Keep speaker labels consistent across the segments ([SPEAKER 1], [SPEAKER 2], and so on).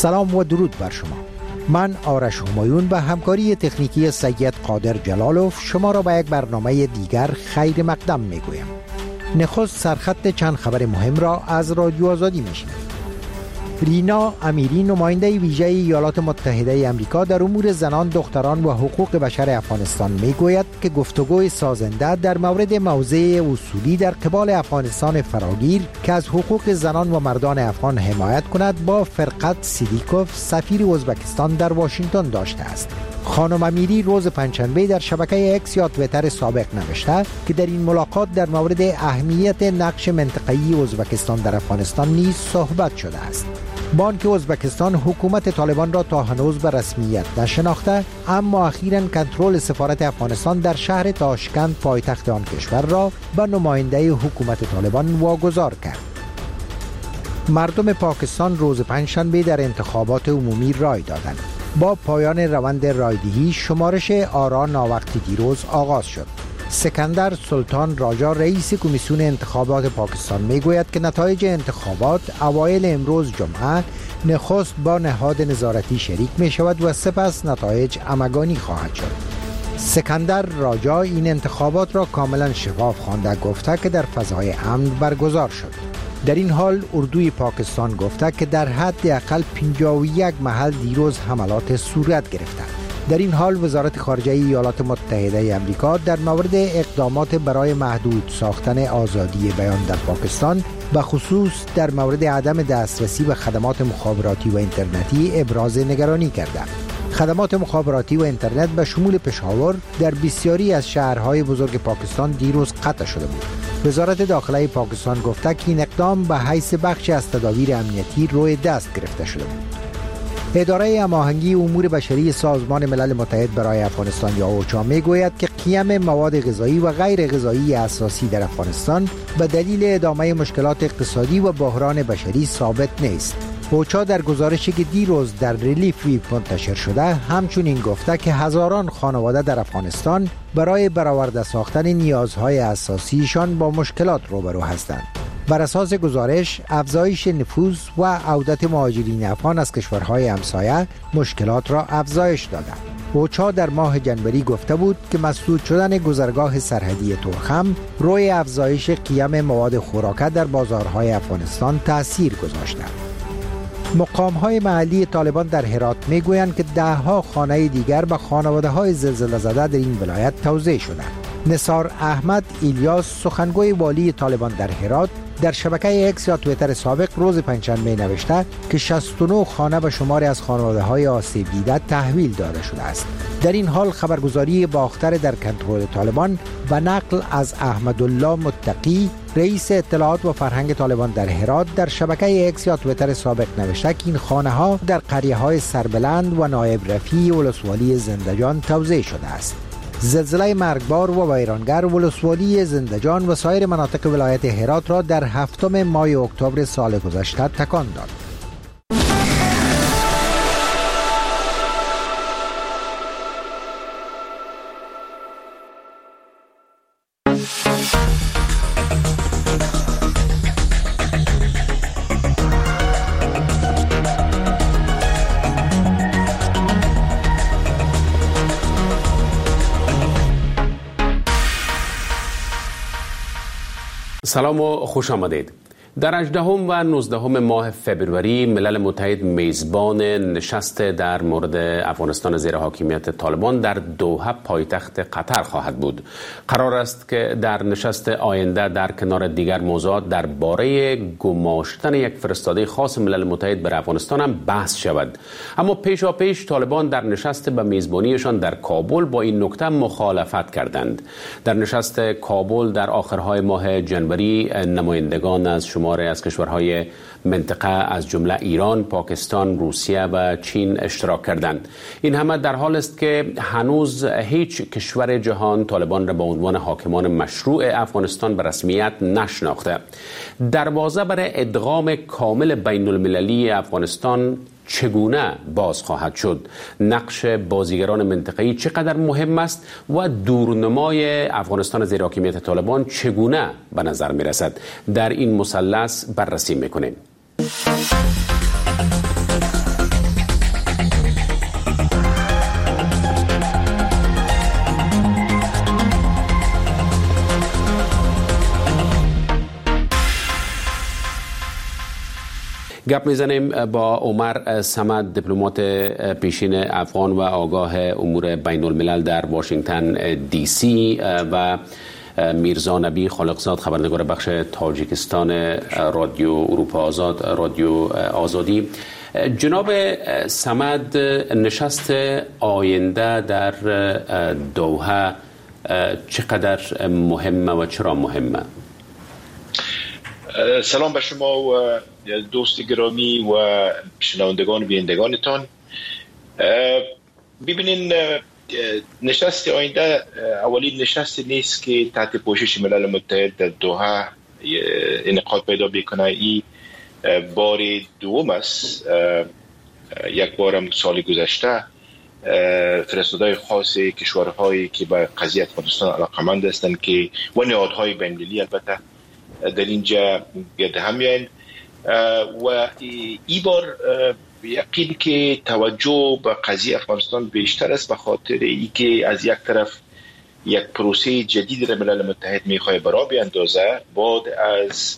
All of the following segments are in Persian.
[SPEAKER 1] سلام و درود بر شما. من آرش همایون به همکاری تکنیکی سید قادر جلالوف شما را به یک برنامه دیگر خیر مقدم میگویم. نخست سرخط چند خبر مهم را از رادیو آزادی میشنوید. رینا امیری نماینده ویژه ایالات متحده آمریکا در امور زنان، دختران و حقوق بشر افغانستان میگوید که گفتگوی سازنده در مورد موضع اصولی در قبال افغانستان فراگیر که از حقوق زنان و مردان افغان حمایت کند با فرقت سیدیکوف سفیر ازبکستان در واشنگتن داشته است. خانم امیری روز پنجشنبه در شبکه اکس یا توییتر سابق نوشته که در این ملاقات در مورد اهمیت نقش منطقه‌ای ازبکستان در افغانستان نیز صحبت شده است. بانک ازبکستان حکومت طالبان را تا هنوز به رسمیت نشناخته، اما اخیراً کنترل سفارت افغانستان در شهر تاشکند پایتخت آن کشور را به نماینده حکومت طالبان واگذار کرد. مردم پاکستان روز پنجشنبه در انتخابات عمومی رای دادند. با پایان روند رایدهی شمارش آرا ناوقتی دیروز آغاز شد. سکندر سلطان راجا رئیس کمیسیون انتخابات پاکستان میگوید که نتایج انتخابات اوایل امروز جمعه نخست با نهاد نظارتی شریک می شود و سپس نتایج همگانی خواهد شد. سکندر راجا این انتخابات را کاملا شفاف خوانده گفته که در فضای امن برگزار شد. در این حال اردوی پاکستان گفته که در حد اقل 51 محل دیروز حملات صورت گرفتند. در این حال وزارت خارجه ایالات متحده آمریکا در مورد اقدامات برای محدود ساختن آزادی بیان در پاکستان به خصوص در مورد عدم دسترسی به خدمات مخابراتی و اینترنتی ابراز نگرانی کرده. خدمات مخابراتی و اینترنت به شمول پشاور در بسیاری از شهرهای بزرگ پاکستان دیروز قطع شده بود. وزارت داخله پاکستان گفته که این اقدام به حیث بخشی از تدابیر امنیتی روی دست گرفته شده بود. اداره هماهنگی امور بشری سازمان ملل متحد برای افغانستان یا اوچا میگوید که قیم مواد غذایی و غیر غذایی اساسی در افغانستان به دلیل ادامه مشکلات اقتصادی و بحران بشری ثابت نیست. اوچا در گزارشی که دیروز در ریلیف ویب منتشر شده همچنین گفته که هزاران خانواده در افغانستان برای برآورده ساختن نیازهای اساسیشان با مشکلات روبرو هستند. بر اساس گزارش، افزایش نفوذ و عودت مهاجرین افغان از کشورهای همسایه مشکلات را افزایش داده. اوچا در ماه جنوری گفته بود که مسدود شدن گذرگاه سرحدی تورخم روی افزایش قیم مواد خوراکه در بازارهای افغانستان تأثیر گذاشته. مقام‌های محلی طالبان در هرات میگویند که ده‌ها خانه دیگر به خانواده‌های زلزله زده در این ولایت توزیع شدند. نثار احمد ایلیاس سخنگوی والی طالبان در هرات در شبکه اکس یا توییتر سابق روز پنجشنبه نوشته که 69 خانه به شماری از خانواده‌های آسیب دیده تحویل داده شده است. در این حال خبرگزاری باختر در کنترل طالبان و نقل از احمدالله متقی رئیس اطلاعات و فرهنگ طالبان در هرات در شبکه اکس یا توییتر سابق نوشته که این خانه‌ها در قریه‌های سربلند و نایب رفیع ولسوالی زندجان توزیع شده است. زلزله مرگبار و ویرانگر ولسوالی زندجان و سایر مناطق ولایت هرات را در 7 ماه اکتبر سال گذشته تکان داد.
[SPEAKER 2] سلام و خوش آمدید. در 18 و 19 ماه فبروری ملل متحد میزبان نشست در مورد افغانستان زیر حاکمیت طالبان در دوحه پایتخت قطر خواهد بود. قرار است که در نشست آینده در کنار دیگر موضوعات درباره گماشتن یک فرستاده خاص ملل متحد بر افغانستان هم بحث شود. اما پیشاپیش طالبان در نشست به میزبانیشان در کابل با این نکته مخالفت کردند. در نشست کابل در آخرهای ماه جنوری نمایندگان از شماری از کشورهای منطقه از جمله ایران، پاکستان، روسیه و چین اشتراک کردند. این همه در حال است که هنوز هیچ کشور جهان طالبان را به عنوان حاکمان مشروع افغانستان به رسمیت نشناخته. دروازه برای ادغام کامل بین المللی افغانستان چگونه باز خواهد شد؟ نقش بازیگران منطقه‌ای چقدر مهم است و دورنمای افغانستان زیر حاکمیت طالبان چگونه به نظر می رسد؟ در این مثلث بررسی می‌کنیم. گپ میزنیم با عمر صمد، دیپلمات پیشین افغان و آگاه امور بین الملل در واشنگتن دی سی و میرزا نبی خالقزاد، خبرنگار بخش تاجیکستان رادیو اروپا آزاد، رادیو آزادی. جناب صمد، نشست آینده در دوحه چقدر مهمه و چرا مهمه؟
[SPEAKER 3] سلام به شما و دوست گرامی و شنوندگان و بینندگانتان. ببینین، نشست آینده اولین نشست نیست که تحت پوشش ملل متحد در دوحه انعقاد پیدا بکنه. این بار دوم است. یک بارم سال گذشته فرستاده‌های خاص کشورهایی که به قضیه افغانستان علاقه‌مند هستند که و نهادهای بین‌المللی البته در اینجا گرد هم میاین و این بار یقین که توجه به قضیه افغانستان بیشتر است، به خاطر اینکه از یک طرف یک پروسه جدید را ملل متحد میخواد برا بیاندازه بعد از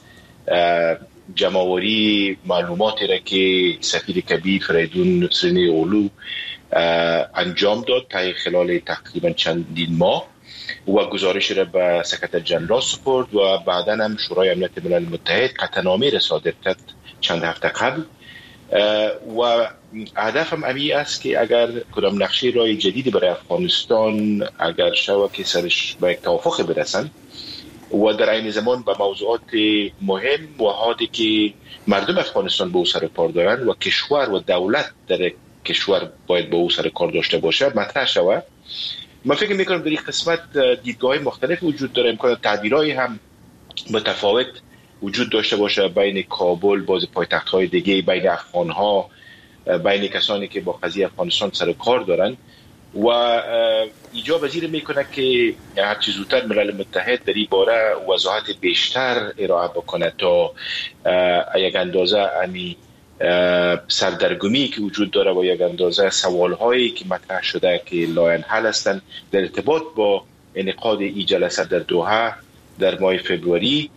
[SPEAKER 3] جمع‌آوری معلوماتی را که سفیر کبیر فریدون نصرین اولو انجام داد تا خلال تقریبا چندین ماه و گزارش را به سکرتر جنرال سپرد و بعدا هم شورای امنیت ملل متحد قطعنامه را صادر کرد چند هفته قبل و هدف هم امی است که اگر کدام نقشه راه جدیدی برای افغانستان اگر شود که سرش به یک توافق برسن و در این زمان به موضوعات مهم و حادی که مردم افغانستان به او سر کار دارند و کشور و دولت در کشور باید به او سر کار داشته باشه مطرح شود. من فکر میکنم در این قسمت دیدگاه‌های مختلف وجود داره، امکان تعبیرهای هم متفاوت وجود داشته باشه بین کابل، باز پایتخت‌های دیگه، بین افغان‌ها، بین کسانی که با قضیه افغانستان سر کار دارن و ایجاب پذیر میکنه که هر چه زودتر ملل متحد در این باره وضاحت بیشتر ارائه بکنه تا یک اندازه امی سردرگمی که وجود داره و یک اندازه سوالهایی که مطرح شده که لاینحل هستند در ارتباط با انعقاد این جلسه در دوحه در ماه فبروری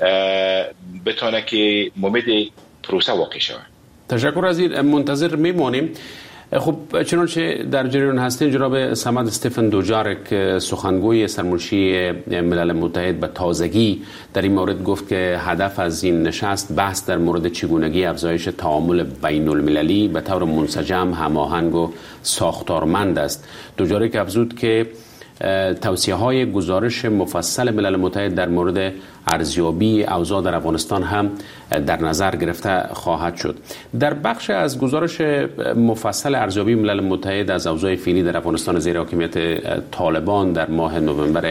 [SPEAKER 3] بتونه که ممد پروسه واقع شود.
[SPEAKER 2] تشکر از این، منتظر میمانیم. خب چنانچه در جریان هستین، جناب صمد، استفن دوجارک سخنگوی سرمنشی ملل متحد به تازگی در این مورد گفت که هدف از این نشست بحث در مورد چگونگی افزایش تعامل بین المللی به طور منسجم، هماهنگ و ساختارمند است. دوجارک افزود که توصیه‌های گزارش مفصل ملل متحد در مورد ارزیابی اوضاع در افغانستان هم در نظر گرفته خواهد شد. در بخش از گزارش مفصل ارزیابی ملل متحد از اوضاع فعلی در افغانستان زیر حاکمیت طالبان در ماه نوامبر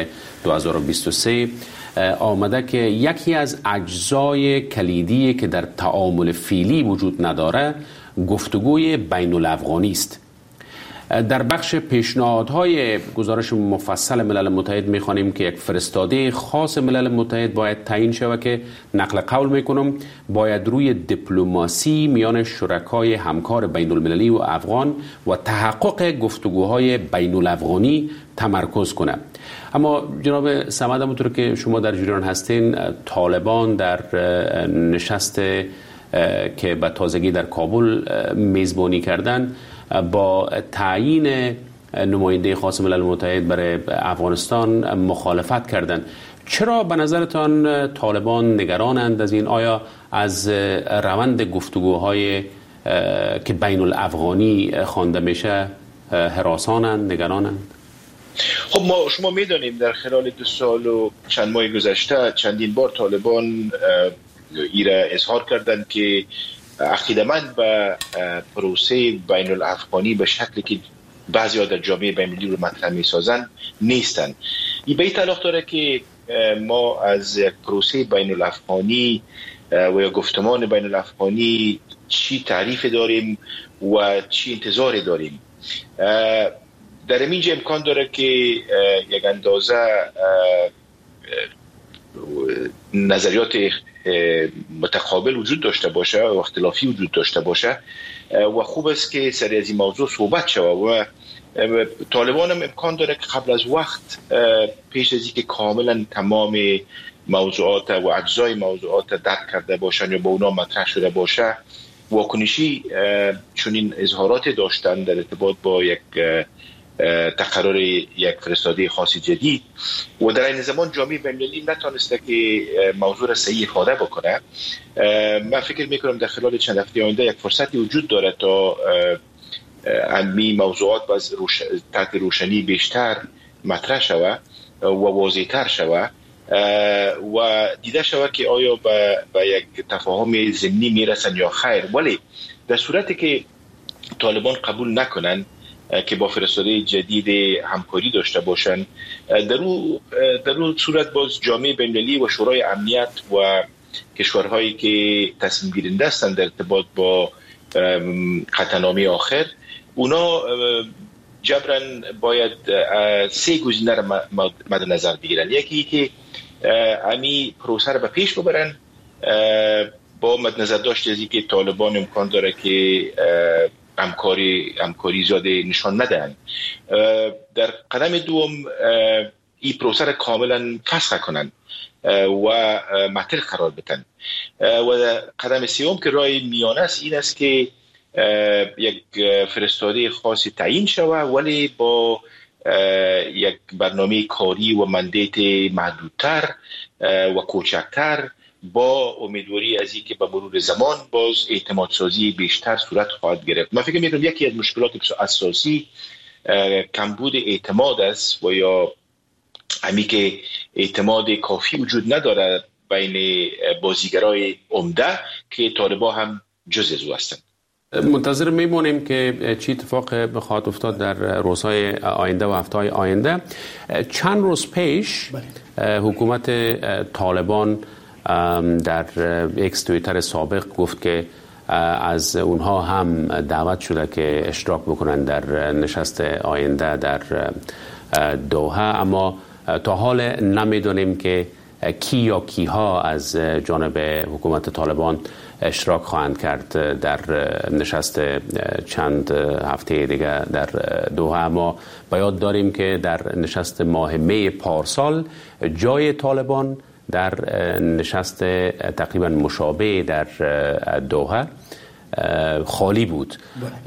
[SPEAKER 2] 2023 آمده که یکی از اجزای کلیدی که در تعامل فعلی وجود نداره گفتگوی بین الافغانی است. در بخش پیشنهادهای گزارش مفصل ملل متحد می‌خوانیم که یک فرستاده خاص ملل متحد باید تعیین شود که نقل قول میکنم باید روی دیپلماسی میان شرکای همکار بین المللی و افغان و تحقق گفتگوهای بین الافغانی تمرکز کنه. اما جناب صمد، همونطور که شما در جریان هستین، طالبان در نشست که به تازگی در کابل میزبانی کردن با تعیین نماینده خاص ملل متحد برای افغانستان مخالفت کردند. چرا به نظرتان طالبان نگرانند از این؟ آیا از روند گفتگوهای که بین الافغانی خوانده میشه هراسانند، نگرانند؟
[SPEAKER 3] خب شما میدانیم در خلال 2 سال و چند ماه گذشته چندین بار طالبان ایره اظهار کردند که عقیده‌مند به پروسه بین الافغانی به شکلی که بعضی‌ها در جامعه بین‌المللی رو مطرح می‌سازند نیستند. این به این تعلق داره که ما از یک پروسه بین الافغانی و یا گفتمان بین الافغانی چی تعریف داریم و چی انتظار داریم. در اینجا امکان داره که یک اندازه نظریات متقابل وجود داشته باشه و اختلافی وجود داشته باشه و خوب است که سری از این موضوع صحبت شود و طالبان هم امکان داره که قبل از وقت پیش از اینکه کاملا تمام موضوعات و اجزای موضوعات درک کرده باشن یا با اونا مطرح شده باشه واکنشی چون این اظهارات داشتن در ارتباط با یک تقرر یک فرستاده خاص جدید و در این زمان جامعه بین‌المللی نتونسته که موضوع را صحیح افاده بکنه. من فکر میکنم در خلال چند هفته آینده یک فرصتی وجود داره تا علمی موضوعات باز تحت روشنی بیشتر مطرح شود و واضح‌تر شود و دیده شود که آیا به یک تفاهم ضمنی میرسن یا خیر. ولی در صورتی که طالبان قبول نکنن که با فرستاده جدید همکاری داشته باشن، در اون صورت باز جامعه بین‌المللی و شورای امنیت و کشورهایی که تصمیم گیرنده هستند در ارتباط با قطعنامه آخر، اونا جبران باید 3 گزینه را مد نظر بگیرن. یکی که امی پروسه را به پیش ببرن با مد نظر داشت از اینکه طالبان امکان داره که همکاری زیاده نشان ندهن. در قدم دوم این پروسه را کاملا فسخ کنن و معطل قرار بدن و قدم سوم که راه میانه است این است که یک فرستاده خاصی تعیین شود ولی با یک برنامه کاری و مندیت محدودتر و کوچکتر، با امیدواری از اینکه به مرور زمان باز اعتماد سازی بیشتر صورت خواهد گرفت. من فکر می‌کنم یکی از مشکلات اساسی کمبود اعتماد است و یا همی که اعتماد کافی وجود نداره بین بازیگرای عمده که طالبان هم جز از او هستند.
[SPEAKER 2] منتظر میمونیم که چی اتفاق بخواهد افتاد در روزهای آینده و هفته‌های آینده. چند روز پیش حکومت طالبان در اکس توییتر سابق گفت که از اونها هم دعوت شده که اشتراک بکنن در نشست آینده در دوحه، اما تا حال نمیدونیم که کی یا کیها از جانب حکومت طالبان اشتراک خواهند کرد در نشست چند هفته دیگه در دوحه. اما باید داریم که در نشست ماه می پارسال جای طالبان در نشست تقریبا مشابه در دوحه خالی بود.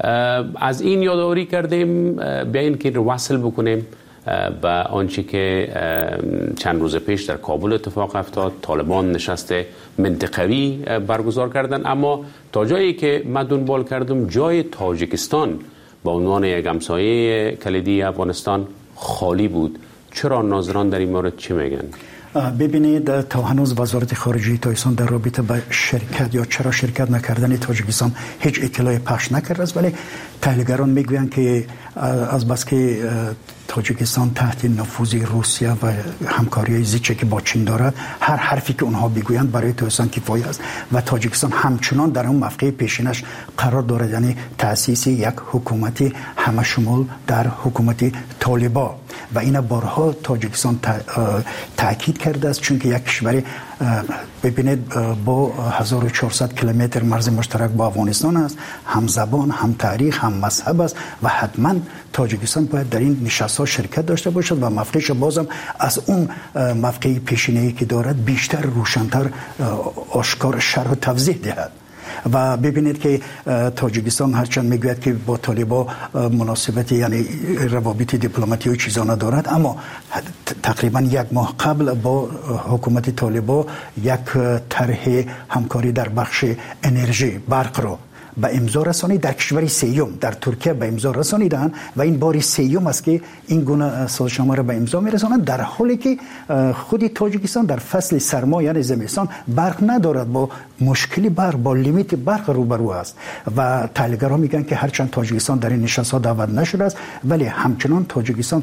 [SPEAKER 2] از این یادآوری کردیم بیاین که وصل بکنیم به آنچه که چند روز پیش در کابل اتفاق افتاد. طالبان نشست منطقوی برگزار کردن، اما تا جایی که من دنبال کردم جای تاجیکستان با عنوان یک همسایه کلیدی افغانستان خالی بود. چرا ناظران در این مورد چی میگن؟
[SPEAKER 4] ببینید، تا هنوز وزارت خارجه تاجیکستان در رابطه با شرکت یا چرا شرکت نکردن تاجیکستان هیچ اطلاعی پخش نکرده است، ولی تحلیلگران میگویند که از بس که تاجیکستان تحت نفوذ روسیه و همکاری زیچه که با چین دارد، هر حرفی که اونها بگویند برای تاجیکستان کفایه است و تاجیکستان همچنان در اون موقع پیشینش قرار دارد، یعنی تأسیس یک حکومت همه شمول در حکومت طالبان. و این بارها تاجیکستان تاکید کرده است، چون که یک کشور ببینید با 1400 کیلومتر مرز مشترک با افغانستان است، هم زبان، هم تاریخ، هم مذهب است و حتما تاجیکستان باید در این نشست‌ها شرکت داشته باشد و موقعش بازم از اون موقع پیشینه‌ای که دارد بیشتر روشن‌تر آشکار شرح و توضیح دهد. و ببینید که تاجیکستان هرچند میگوید که با طالبان مناسبت یعنی روابط دیپلماتیک و چیزا ندارد، اما تقریبا یک ماه قبل با حکومت طالبان یک طرح همکاری در بخش انرژی برق را به امضا رسانید در کشور سیوم در ترکیه به امضا رسانیدند و این بار سیوم است که این گونه سازشنامه را به امضا میرسانند، در حالی که خود تاجیکستان در فصل سرما یعنی زمستان برق ندارد، با مشکلی برق، با لیمیت برق روبرو است. و تحلیلگران میگن که هرچند تاجیکستان در این نشست‌ها دعوت نشده است، ولی همچنان تاجیکستان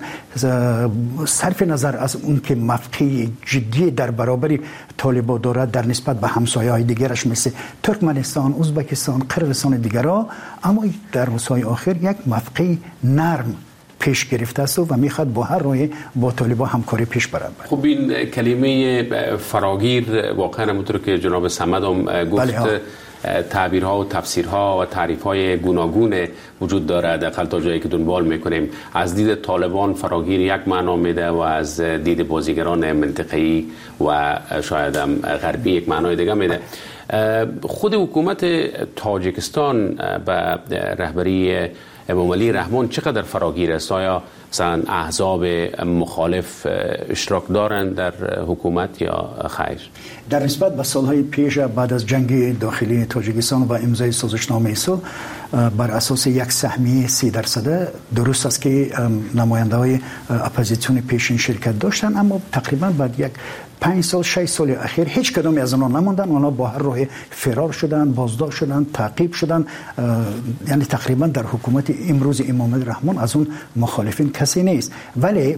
[SPEAKER 4] صرف نظر از اون که موقع جدی در برابر طالبان دارد در نسبت به همسایه‌های دیگرش مثل ترکمنستان، ازبکستان، قرقیزستان دیگرها، اما در روزهای آخر یک موقع نرم پیش گرفته است و میخواد با هر راهی با طالبان همکاری پیش برد.
[SPEAKER 2] خب این کلمه فراگیر واقعا همونطور که جناب صمد هم گفت تعبیرها و تفسیرها و تعریفهای گوناگون وجود داره. حداقل تا جایی که دنبال میکنیم از دید طالبان فراگیر یک معنا میده و از دید بازیگران منطقه‌ای و شاید هم غربی یک معنای دیگه میده. خود حکومت تاجیکستان به رهبری امام علی رحمان چقدر فراگیر است؟ آیا مثلا احزاب مخالف اشتراک دارند در حکومت یا خیر؟
[SPEAKER 4] در نسبت به سالهای پیش بعد از جنگ داخلی تاجیکستان و امضای سازشنامه صلح بر اساس یک سهمیه 30% درست است که نماینده های اپوزیسیون پیشین شرکت داشتن، اما تقریبا بعد یک 5 سال 6 سال اخیر هیچ کدام از آنها نموندن. آنها با هر راه فرار شدن، بازداشت شدن، تعقیب شدن. یعنی تقریبا در حکومت امروز امام علی رحمان از اون مخالفین کسی نیست. ولی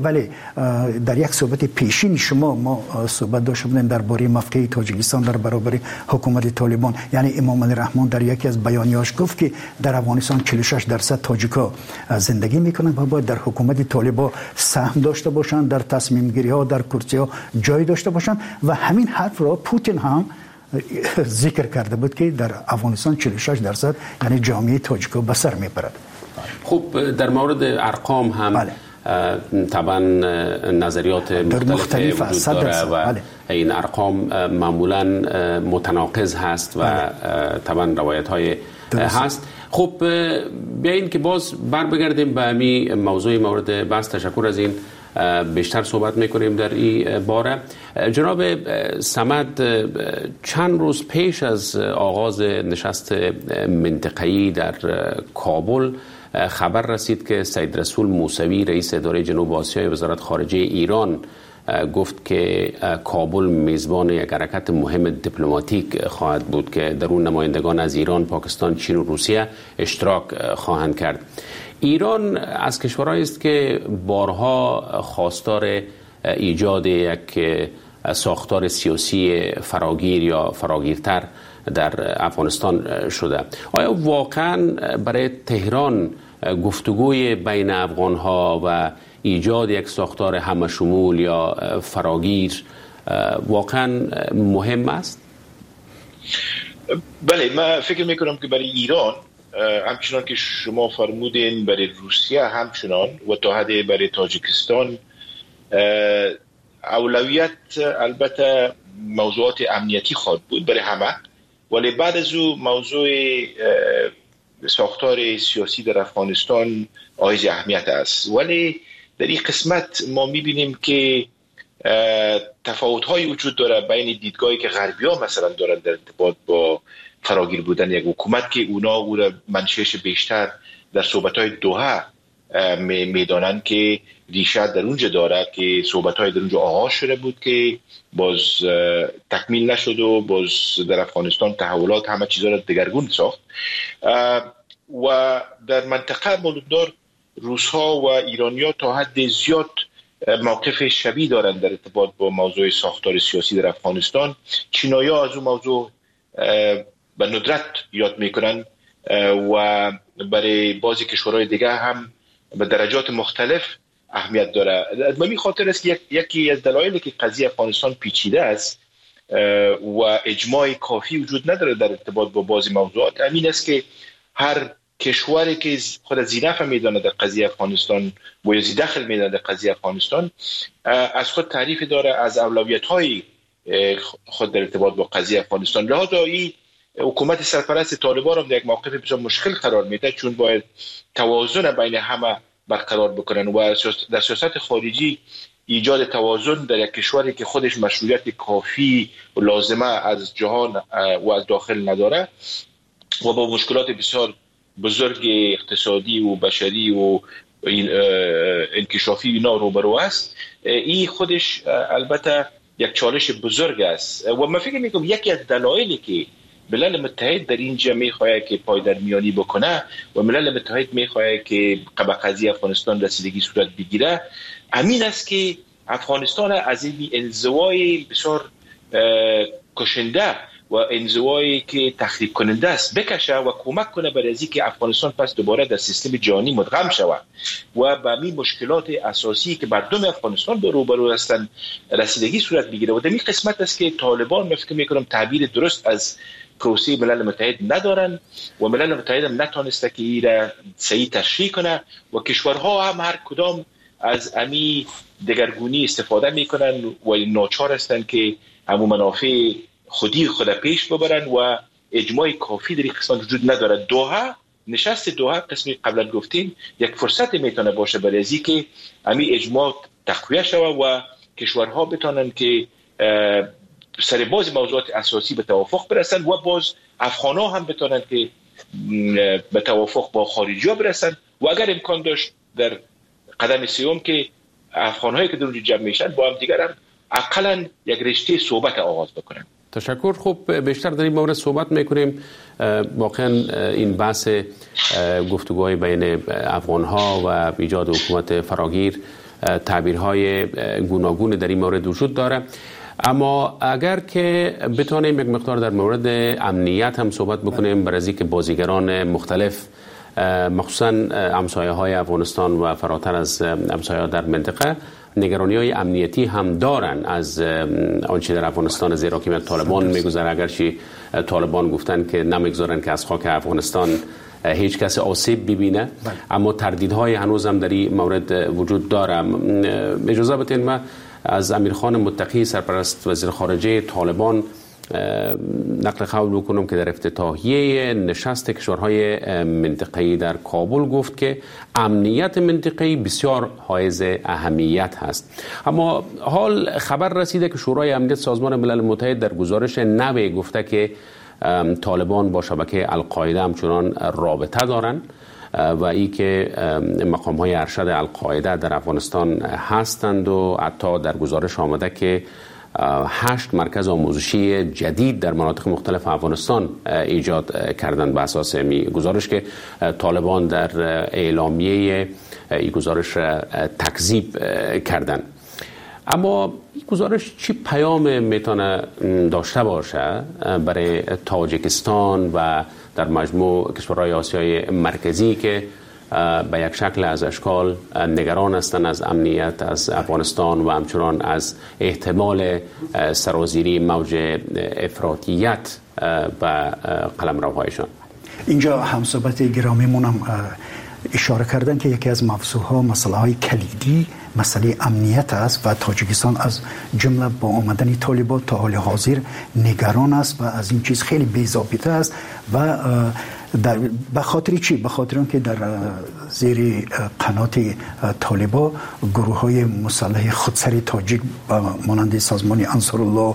[SPEAKER 4] در یک صحبت پیشین ما صحبت داشته بودیم درباره موقع تاجیکستان در برابر حکومت طالبان. یعنی امام علی رحمان در یکی از بیانیه‌اش گفت که در افغانستان 46% تاجیکا زندگی میکنن و باید در حکومت طالبان سهم داشته باشند، در تصمیم گیری ها، در کرسی ها جای داشته باشند. و همین حرف را پوتین هم ذکر کرده بود که در افغانستان 46% یعنی جامعه تاجیکا به سر میبرد.
[SPEAKER 2] خب در مورد ارقام هم طبعا نظریات مختلف وجود داره و این ارقام معمولا متناقض هست و طبعا روایت های هست. خب بیایید که باز بر بگردیم به همین موضوع مورد بحث. تشکر از این بیشتر صحبت میکنیم در این باره. جناب صمد، چند روز پیش از آغاز نشست منطقه‌ای در کابل خبر رسید که سید رسول موسوی رئیس اداره جنوب آسیای وزارت خارجه ایران گفت که کابل میزبان یک حرکت مهم دیپلماتیک خواهد بود که در اون نمایندگان از ایران، پاکستان، چین و روسیه اشتراک خواهند کرد. ایران از کشورهایی است که بارها خواستار ایجاد یک ساختار سیاسی فراگیر یا فراگیرتر در افغانستان شده. آیا واقعا برای تهران گفتگوی بین افغانها و ایجاد یک ساختار همشمول یا فراگیر واقعا مهم است؟
[SPEAKER 3] بله، من فکر میکنم که برای ایران همچنان که شما فرمودین برای روسیه همچنان و تا حد برای تاجیکستان اولویت البته موضوعات امنیتی خواهد بود برای همه، ولی بعد از او موضوع ساختار سیاسی در افغانستان حائز اهمیت است. ولی در این قسمت ما میبینیم که تفاوت‌های وجود داره بین دیدگاهی که غربی‌ها مثلا دارن در ارتباط با فراگیر بودن یک حکومت که اونا او را منشأش بیشتر در صحبت‌های دوحه میدانن که ریشه در اونجا داره که صحبت‌های در اونجا آغاز شده بود که باز تکمیل نشد و باز در افغانستان تحولات همه چیزا را دگرگون ساخت. و در منطقه معلومدار روس‌ها و ایرانی‌ها تا حد زیاد موقف شبیه دارن در ارتباط با موضوع ساختار سیاسی در افغانستان. چینایی‌ها از اون موضوع به ندرت یاد میکنن و برای بعضی کشورهای دیگه هم به درجات مختلف اهمیت داره. به این خاطر است که یکی از دلایلی که قضیه افغانستان پیچیده است و اجماع کافی وجود نداره در ارتباط با بعضی موضوعات همین است که هر کشوری که خود زینف میدانه در قضیه افغانستان و یا دخل میدانه در قضیه افغانستان از خود تعریف داره از اولویت‌های خود در ارتباط با قضیه افغانستان. لذا این حکومت سرپرست طالبان را در یک موقف بسیار مشکل قرار میده، چون باید توازن بین همه برقرار بکنن و در سیاست خارجی ایجاد توازن در یک کشوری که خودش مشروعیت کافی و لازمه از جهان و از داخل نداره و با مشکلات بسیار بزرگ اقتصادی و بشری و انکشافی اینا روبرو است، این خودش البته یک چالش بزرگ است. و من فکر میکنم یکی از دلایلی که ملل متحد در اینجا میخواد که پایدرمیانی بکنه و ملل متحد میخواد که به قضیه افغانستان رسیدگی صورت بگیره همین است که افغانستان از این انزوای بسیار کشنده و انزوایی که تخریب کننده است بکشه و کمک کنه برای اینکه افغانستان پس دوباره در سیستم جهانی مدغم شود و به همین مشکلات اساسی که مردم افغانستان به روبرو هستند رسیدگی صورت بگیره. و در این قسمت است که طالبان فکر میکنم تعبیر درست از توصیه ملل متحد ندارن و ملل متحد هم نتونسته که ایره صحیح تشریح کنه و کشورها هم هر کدام از امی دگرگونی استفاده میکنن و ناچار هستن که همو منافع خودی خود پیش ببرن و اجماع کافی در این قسمت وجود نداره. نشست دوحه قسمی قبلا گفتیم یک فرصت میتونه باشه برای ازی که امی اجماع تقویه شوه و کشورها بتونن که سر باز موضوعات اساسی به توافق برسن و باز افغان‌ها هم بتونن که به توافق با خارجی‌ها برسن و اگر امکان داشت در قدم سوم که افغان‌هایی که در اونجا جمع میشن با هم دیگر هم اقلاً یک رشته صحبت آغاز بکنن.
[SPEAKER 2] تشکر. خوب بیشتر در این مورد صحبت میکنیم. واقعا این بحث گفتگوهای بین افغان‌ها و ایجاد حکومت فراگیر تعبیرهای گوناگون در این مورد وجود داره، اما اگر که بتونیم یک مقدار در مورد امنیت هم صحبت بکنیم، برای اینکه بازیگران مختلف مخصوصا همسایه‌های افغانستان و فراتر از همسایه‌ها در منطقه نگرانی‌های امنیتی هم دارن از آنچه در افغانستان زیر حکومت طالبان میگذره، اگرچه طالبان گفتن که نمیگذارن که از خاک افغانستان هیچ کس آسیب ببینه، اما تردیدهای هنوز هم در این مورد وجود داره. اجازه بدین من از امیرخان متقی سرپرست وزیر خارجه طالبان نقل قول بکنم که در افتتاحیه نشست کشورهای منطقه‌ای در کابل گفت که امنیت منطقه‌ای بسیار حائز اهمیت هست. اما حال خبر رسیده که شورای امنیت سازمان ملل متحد در گزارش نوی گفته که طالبان با شبکه القاعده همچنان رابطه دارن و ای که مقام‌های ارشد القاعده در افغانستان هستند و حتی در گزارش آمده که 8 مرکز آموزشی جدید در مناطق مختلف افغانستان ایجاد کردن به اساس می گزارش که طالبان در اعلامیه این گزارش تکذیب کردن. اما این گزارش چی پیام میتونه داشته باشه برای تاجیکستان و در مجموع کشورهای آسیای مرکزی که به یک شکل از اشکال نگران هستند از امنیت از افغانستان و همچنان از احتمال سرازیری موج افراطیت و قلمروهایشان؟
[SPEAKER 4] اینجا همصحبت گرامیمون هم اشاره کردن که یکی از موضوعها مسائل کلیدی مسئله امنیت است و تاجیکستان از جمله با آمدن طالبان تا حال حاضر نگران است و از این چیز خیلی بی‌ضابطه است و به خاطر چی؟ به خاطر اینکه در زیر قنات طالبان گروه‌های مسلح خودسری تاجیک مانند سازمان انصارالله،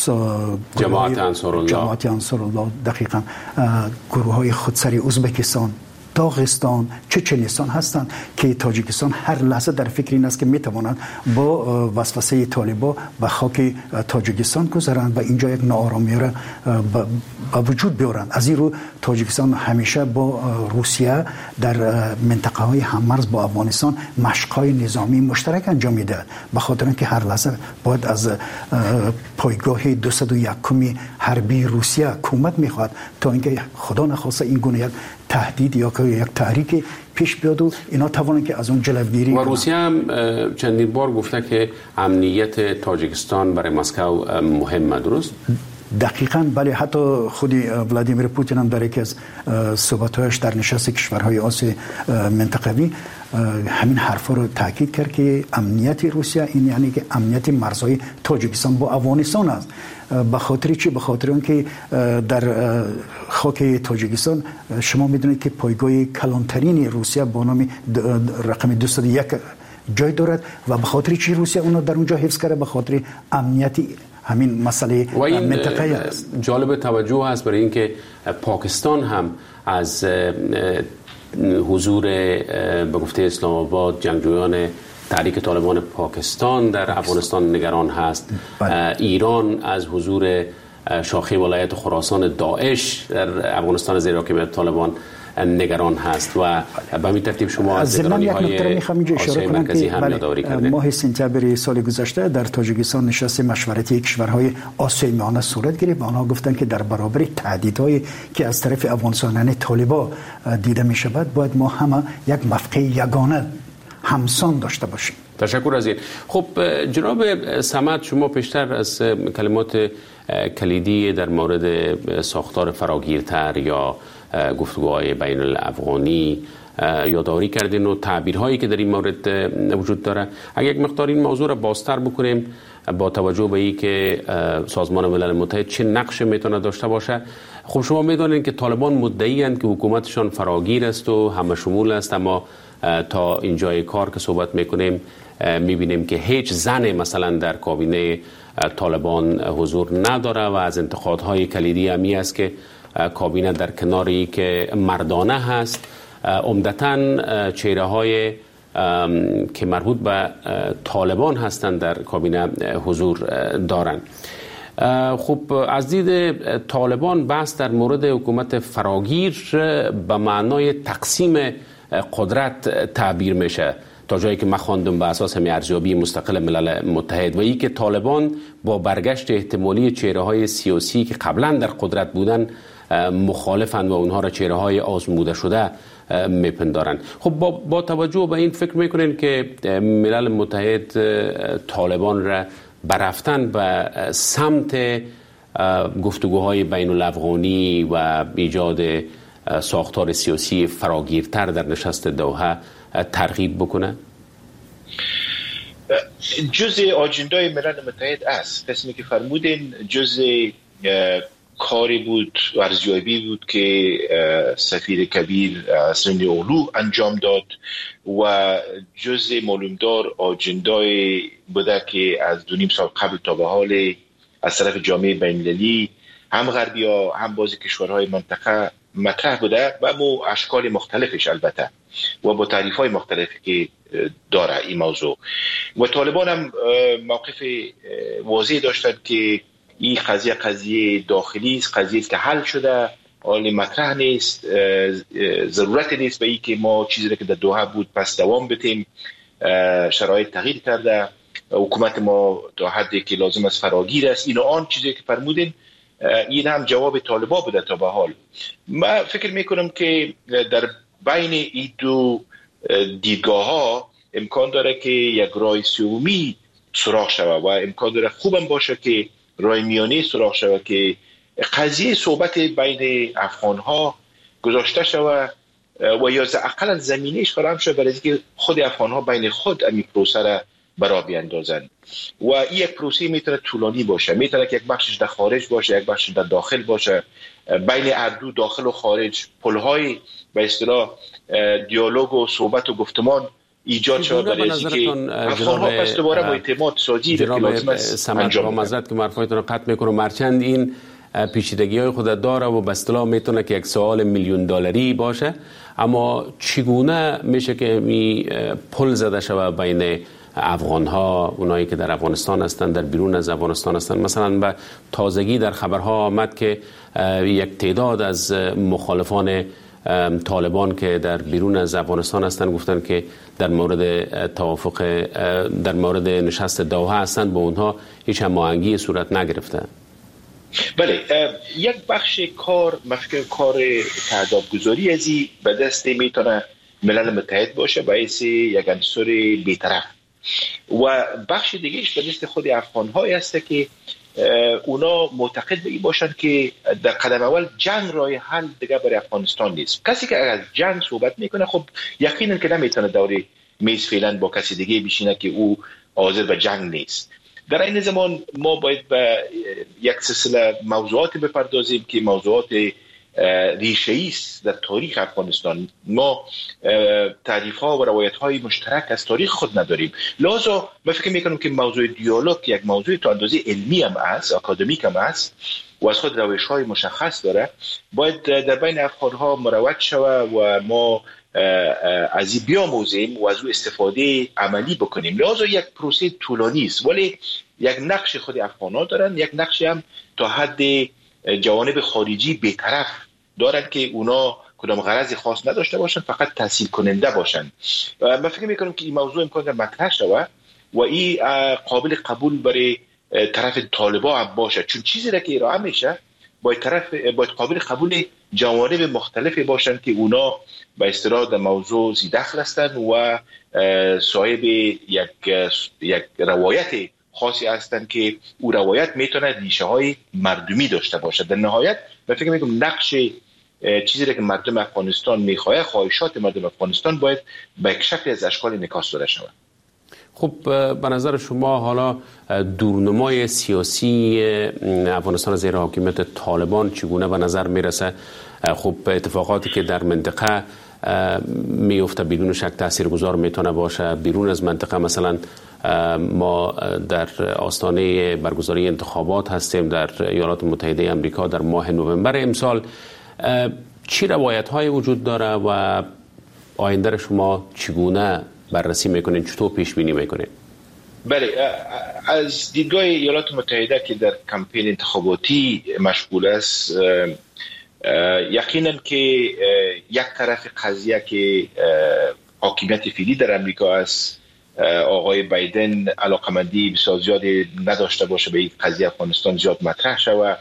[SPEAKER 4] جماعت انصارالله، دقیقاً گروه‌های خودسری ازبکستان، داغستان، چچنستان هستند که تاجیکستان هر لحظه در فکر این است که میتوانند با وسوسه طالبان به خاک تاجیکستان گذرند و اینجا یک ناآرامی را به وجود بیارند. از این رو تاجیکستان همیشه با روسیه در منطقه های هممرز با افغانستان مشق‌های نظامی مشترک انجام میده، به خاطر اینکه هر لحظه باید از پایگاه 201 حربی روسیه کمک میخواد تا اینکه خدا نخواسته این گونه یک تهدید یا که یک تحریک پیش بیاد و اینا توانند که از اون جلوگیری.
[SPEAKER 2] و روسیه هم چندین بار گفته که امنیت تاجیکستان برای مسکو مهمه، درست؟
[SPEAKER 4] دقیقاً بله. حتی خود ولادیمیر پوتین هم در یکی از صحبت‌هایش در نشست کشورهای آسیای منطقوی همین حرفا رو تاکید کرد که امنیت روسیه این یعنی که امنیت مرزهای تاجیکستان با افغانستان است. به خاطر چی؟ به خاطر اینکه در خاک تاجیکستان شما میدونید که پایگاه کلانترین روسیه با نام رقم 201 جای دارد و به خاطر چی روسیه اونو در اونجا حفظ کرده؟ به خاطر امنیتی همین مسئله منطقه است.
[SPEAKER 2] جالب توجه هست برای اینکه پاکستان هم از حضور به گفته اسلام آباد جنگجویان تحریک طالبان پاکستان در افغانستان نگران هست. ایران از حضور شاخه ولایت خراسان داعش در افغانستان زیر حکومت طالبان نگران هست و به همین ترتیب شما از نگرانی‌های آسیای مرکزی هم یادآوری کردید.
[SPEAKER 4] ماه سپتامبر سال گذشته در تاجیکستان نشست مشورتی کشورهای آسیای میانه صورت گرفت و آنها گفتند که در برابر تهدیدهایی که از طرف افغانستانیان طالبان دیده می شود باید ما همه یک موقع یگانه همسان داشته باشیم.
[SPEAKER 2] تشکر از این. خب جناب صمد، شما پیشتر از کلمات کلیدی در مورد ساختار فراگیرتر یا گفتگوهای بین الافغانی یادآوری کردین و تعبیرهایی که در این مورد وجود داره. اگر یک مقدار این موضوع را بازتر بکنیم با توجه به این که سازمان ملل متحد چه نقشی میتونه داشته باشه. خب شما میدونید که طالبان مدعی اند که حکومتشان فراگیر است و همه شمول است، اما تا اینجای کار که صحبت میکنیم میبینیم که هیچ زن مثلا در کابینه طالبان حضور نداره و از انتقادهای کلیدی همی است که کابینه در کناری که مردانه هست عمدتاً چهره های که مربوط به طالبان هستند در کابینه حضور دارند. خب از دید طالبان بحث در مورد حکومت فراگیر به معنای تقسیم قدرت تعبیر میشه، تا جایی که من خواندم به اساس ارزیابی مستقل ملل متحد، و ای که طالبان با برگشت احتمالی چهره‌های سیاسی که قبلا در قدرت بودن مخالفند و اونها را چهره‌های آزموده شده میپندارن. خب با توجه به این فکر میکنین که ملل متحد طالبان را برفتن به سمت گفتگوهای بین الافغانی و ایجاد ساختار سیاسی فراگیرتر در نشست دوحه ترغیب بکنه؟
[SPEAKER 3] جزء آجندای ملل متحد است. قسمی که فرمودین جزء کاری بود و ارزیابی بود که سفیر کبیر سرنی اولو انجام داد و جزء معلومدار آجندای بوده که از 2.5 سال قبل تا به حال از طرف جامعه بین‌المللی هم غربی ها هم بعضی کشورهای منطقه مطرح بوده و مو اشکال مختلفش البته و با تعریف های مختلفی که داره این موضوع. و طالبان هم موقف واضح داشتند که این قضیه داخلی است، قضیه است که حل شده، حال مطرح نیست، ضرورت نیست به این که ما چیزی که در دوحه بود پس دوام بدیم. شرایط تغییر کرده، حکومت ما تا حدی که لازم است فراگیر است. این آن چیزی که فرمودین این هم جواب طالبا بوده تا به حال. من فکر میکنم که در بین این دو دیدگاه ها امکان داره که یک راه سومی سراغ شود و امکان داره خوبم باشه که راه میانی سراغ شود که قضیه صحبت بین افغان ها گذاشته شود و یا اقلا زمینهش فراهم شود برای اینکه خود افغان ها بین خود این پروسه را برا بیاندازن. و این یک پروسه میتونه طولانی باشه، میتونه که یک بخشش در خارج باشه، یک بخشش در داخل باشه، بین اردو داخل و خارج پلهای به اصطلاح دیالوگ و صحبت و گفتمان ایجاد شود برای اینکه افغان ها پس دوباره با اعتماد سازی که لازم است انجام بدن.
[SPEAKER 2] که مرفایتون رو قطع میکنم، مرچند این پیچیدگی های خود داره و به اصطلاح میتونه که یک سوال میلیون دلاری باشه، اما چگونه میشه که می پل زده شود بین افغان ها، اونایی که در افغانستان هستن، در بیرون از افغانستان هستن؟ مثلا به تازگی در خبرها آمد که یک تعداد از مخالفان طالبان که در بیرون از افغانستان هستن گفتن که در مورد توافق در مورد نشست دوحه هستن، با اونها هیچ هماهنگی صورت نگرفته.
[SPEAKER 3] بله، یک بخش کار مفکر کار تعدادگذاری ازی به دست میتونه ملل متحد باشه باعث یک عنصر بی‌طرف، و بخش دیگهش به دست خود افغان های هست که اونا معتقد به این باشن که در قدم اول جنگ راه حل دیگه برای افغانستان نیست. کسی که از جنگ صحبت میکنه خب یقینا که نمیتونه دور میز فعلا با کسی دیگه بشینه که او حاضر به جنگ نیست. در این زمان ما باید به یک سلسله موضوعات بپردازیم که موضوعات ریشه‌ای است در تاریخ افغانستان. ما تعریف‌ها و روایت‌های مشترک از تاریخ خود نداریم، لذا من فکر می‌کنم که موضوع دیالوگ یک موضوع تا اندازه علمی هم است، آکادمیک هم است و از خود روش‌های مشخص داره. باید در بین افغان‌ها مروج شود و ما از این بیاموزیم و از او استفاده عملی بکنیم. لذا یک پروسه طولانی است، ولی یک نقش خود افغان‌ها دارن، یک نقش هم تا حد جوانب خارجی بی‌طرف دارن که اونا کدام غرض خاص نداشته باشن، فقط تسهیل کننده باشن. من فکر میکنم که این موضوع امکان داره مطرح شود و این قابل قبول برای طرف طالبان هم باشه، چون چیزی را که ارائه میشه باید قابل قبول جوانب مختلفی باشند که اونا به اصطلاح در موضوع دخل هستند و صاحب یک روایت خاصی هستند که او روایت میتونه ریشه های مردمی داشته باشد. در نهایت من فکر میکنم نقش چیزی که مردم افغانستان میخواه، خواهشات مردم افغانستان باید به یک شکل از اشکال انعکاس داده شود.
[SPEAKER 2] خب به نظر شما حالا دورنمای سیاسی افغانستان زیر حاکمیت طالبان چگونه به نظر میرسه؟ خب اتفاقاتی که در منطقه میفته بدون شک تاثیرگذار میتونه باشه. بیرون از منطقه مثلا ما در آستانه برگزاری انتخابات هستیم در ایالات متحده آمریکا در ماه نوامبر امسال. چی روایت های وجود داره و آینده شما چگونه بررسی میکنین، چطور پیش بینی میکنین؟
[SPEAKER 3] بله، از دیدگاه ایالات متحده که در کمپین انتخاباتی مشغول است، یقینا که یک طرف قضیه که حاکمیت فعلی در امریکا است، آقای بایدن علاقمندی بسیار زیادی نداشته باشه به این قضیه افغانستان زیاد مطرح شود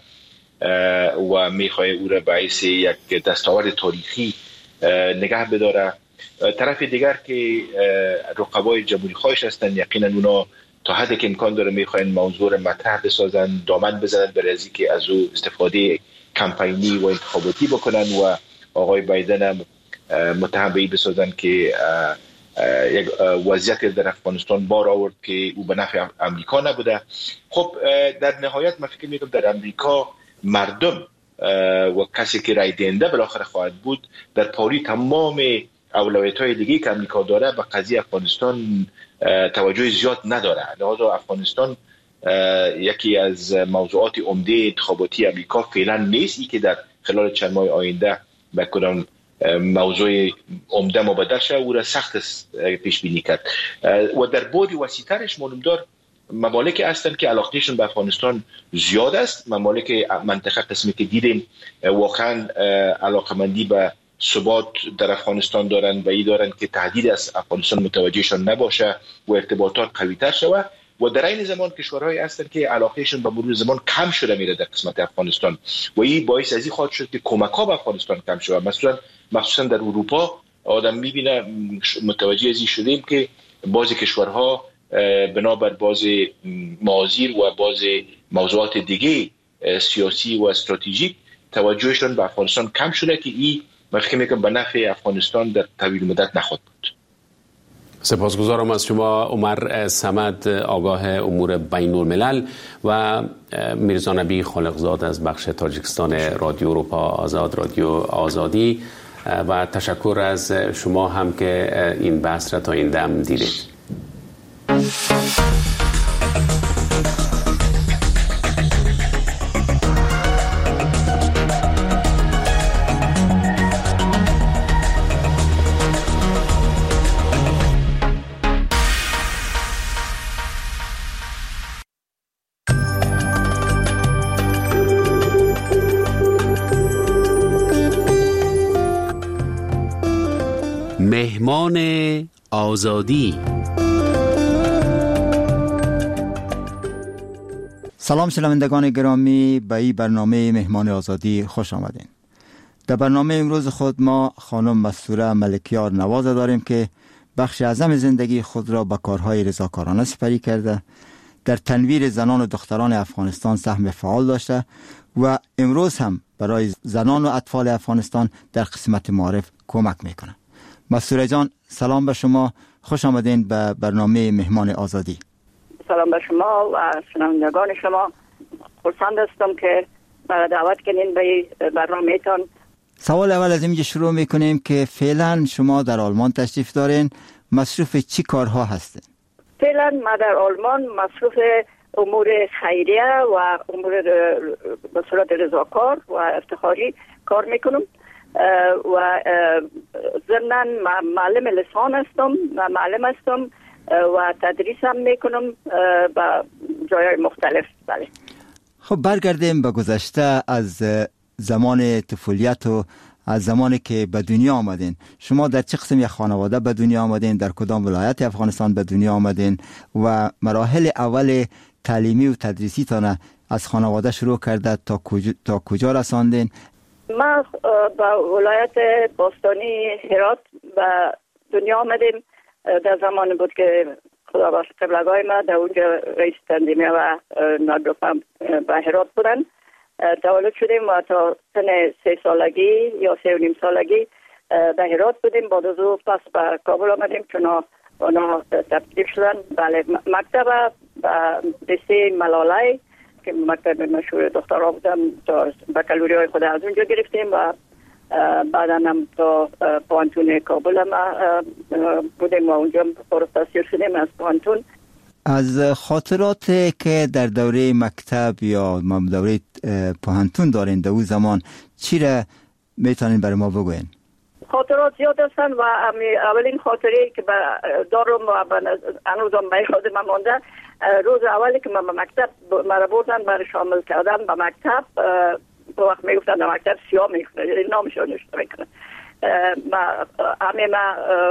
[SPEAKER 3] و میخواه او را به حیث یک دستاورد تاریخی نگه بداره. طرف دیگر که رقبای جمهوری خواهش هستند، یقینا اونا تا حدی که امکان داره میخواین موضوع را مطرح بسازن، دامن بزنن برای از اینکه از او استفاده کمپینی و انتخاباتی بکنن و آقای بایدن هم متهم به این بسازن که یک وضعیت در افغانستان بار آورد که او به نفع امریکا نبوده. خب در نهایت من فکر میکنم در امریکا مردم و کسی که رای دهنده بالاخره خواهد بود در پاری تمام اولویت‌های دیگه که امریکا داره به قضیه افغانستان توجه زیاد نداره. لذا افغانستان یکی از موضوعات عمده انتخاباتی امریکا فعلا نیست، ای که در خلال چند ماه آینده به کدام موضوع عمده مبادل شد او را سخت پیش بینی کرد. و در بعد وسیع‌ترش معلومدار ممالک هستند که علاقهشون به افغانستان زیاد است، ممالک منطقه قسمی که دیدیم واقعا علاقمندی به ثبات در افغانستان دارن و ای دارن که تهدید از افغانستان متوجهشان نباشه و ارتباطات قوی‌تر شود. و در این زمان کشورهایی هستند که علاقهشون به مرور زمان کم شده میره در قسمت افغانستان و این باعث از این خواهد شد که کمک‌ها به افغانستان کم شود. مخصوصا در اروپا آدم میبینه، متوجه از این شدیم که بعضی کشورها بنابر بعضی موازیر و بعضی موضوعات دیگه سیاسی و استراتژیک توجهشون به افغانستان کم شده که این من فکر میکنم به نفع افغانستان در طویل مدت نخواهد بود.
[SPEAKER 2] سپاسگزارم از شما عمر صمد، آگاه امور بین الملل، و میرزا نبی خالقزاد از بخش تاجیکستان رادیو اروپا آزاد، رادیو آزادی، و تشکر از شما هم که این بحث را تا این دم دیدید. مهمان آزادی.
[SPEAKER 5] سلام شنوندگان گرامی، به این برنامه مهمان آزادی خوش آمدین. در برنامه امروز خود ما خانم مستوره ملکیار نواز داریم که بخش اعظم زندگی خود را به کارهای رضاکارانه سپری کرده، در تنویر زنان و دختران افغانستان سهم فعال داشته و امروز هم برای زنان و اطفال افغانستان در قسمت معارف کمک میکنه. مستوره جان، سلام به شما، خوش آمدین به برنامه مهمان آزادی.
[SPEAKER 6] سلام به شما و شنوندگان شما. خرسند هستم که مرا دعوت کنین به برنامه‌تان.
[SPEAKER 5] سوال اول از اینجا شروع میکنیم که فعلا شما در آلمان تشریف دارین، مصروف چی کارها هستین؟
[SPEAKER 6] فعلا ما در آلمان مصروف امور خیریه و امور به صورت رضاکار و افتخاری کار میکنم و ضمناً معلم لسان هستم، معلم هستم و تدریس هم میکنم به جای مختلف. بله.
[SPEAKER 5] خب برگردیم به گذشته، از زمان طفولیت و از زمانی که به دنیا آمدین. شما در چه قسم یک خانواده به دنیا آمدین؟ در کدام ولایت افغانستان به دنیا آمدین؟ و مراحل اول تعلیمی و تدریسی تان از خانواده شروع کرده تا کجا رساندین؟
[SPEAKER 6] ما با ولایت باستانی هرات و دنیا آمدیم. در زمان بود که خدا باش قبلگاه ما در اونجا رئیس تنظیمیه و نادرفم به هرات بودن. تولد شدیم و تا سن 3 سالگی یا 3.5 سالگی در هرات بودیم. بعد از او پس به کابل آمدیم چون اونا تبدیل شدن. بله، مکتب دسته ملالای که مکتب مشهور دخترها بودم تا بکالوری های خود از اونجا گرفتیم و بعدا هم تا پوانتون کابل هم بودیم و اونجا فارغ التحصیل شدیم از پوانتون.
[SPEAKER 5] از خاطراتی که در دوره مکتب یا دوره پوانتون دارین در اون زمان چی را میتونین برای ما بگوین؟ خاطرات
[SPEAKER 6] زیاد هستن و اولین خاطری که دارم و هنوزم به یادم مانده، روز اولی که من به مکتب مرا بردن برای شامل کردن به مکتب، به وقت میگفتن در مکتب سیاه میخونه، یعنی نامشون نوشته میکنه. ما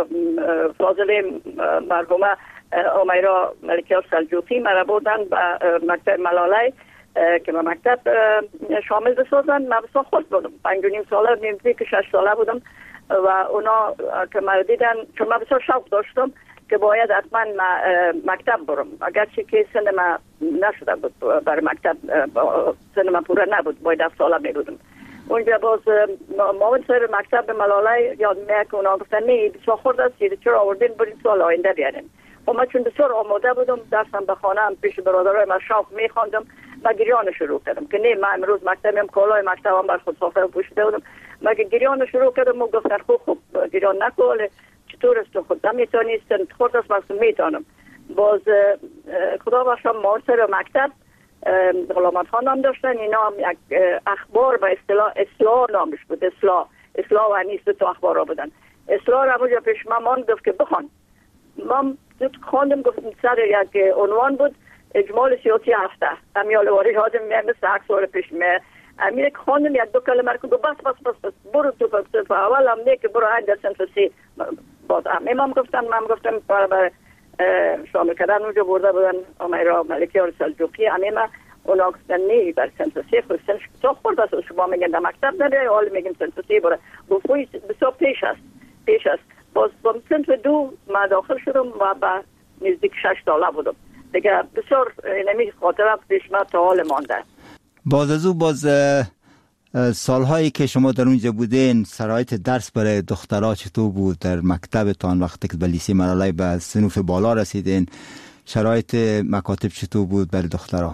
[SPEAKER 6] فاضل مرحومه امیرا ملکیار سلجوقی مرا بردن به مکتب ملالای که به مکتب شامل بسازن. من بسیار خوش بودم، 5.5 ساله، نزدیک 6 ساله بودم و اونا که مرا دیدن، چون من بسیار شوق داشتم که باید حتما مکتب برم، اگرچه که سن من نشده بود برای مکتب، سن من پوره نبود، باید 7 ساله می بودم. اونجا باز معاون صاحب مکتب ملالای یاد میاد که اونا گفتن نه بسیار خورد است، چرا آوردین برین سال آینده بیارین. و من چون بسیار آماده بودم، درسم به خانه هم پیش برادرای من شوق میخواندم و گریان شروع کردم که نه من امروز مکتبم، کالای مکتبم بر خود ساخته و پوشیده بودم. من گریان شروع کردم و گفتن خوب گریان نکن، چطور است تو خود نمیتونی، سنت خورد است، من میتونم. باز خدا بخشم مارسر مکتب غلامت خان نام داشتن، اینا هم یک اخبار به اصلاح نامش بود، اصلاح و نیست تو اخبار را بودن. اصلاح را همونجا پیش من گفت که بخوان. من خواندم، گفتم سر یک عنوان بود اجمال سیاسی هفته، امیال واری یادم میاد مثل 8 سال پیش. امیر خواندم یک 2 کلمه رو بس برو تو صف اول هم نه که برو در صف 3. باز من گفتم برای شامل کردن اونجا برده بودن امیرا ملکیار سلجوقی. من اونا گفتن نه بر صف 3 خود سنش تو خورد است، شما میگن در مکتب نره، حال میگن صف 3 برو. گفتوی بسیار پیش است. باز با صف 2 ما داخل شدم و با نزدیک 6 ساله بودم دیگه. بسیار نمی خاطرات پیش ما تا حال مانده.
[SPEAKER 5] باز سالهایی که شما در اونجا بودین، شرایط درس برای دخترها چطور بود در مکتبتان؟ وقتی که به لیسه ملالای به صنوف بالا رسیدین، شرایط مکاتب چطور بود برای دخترها؟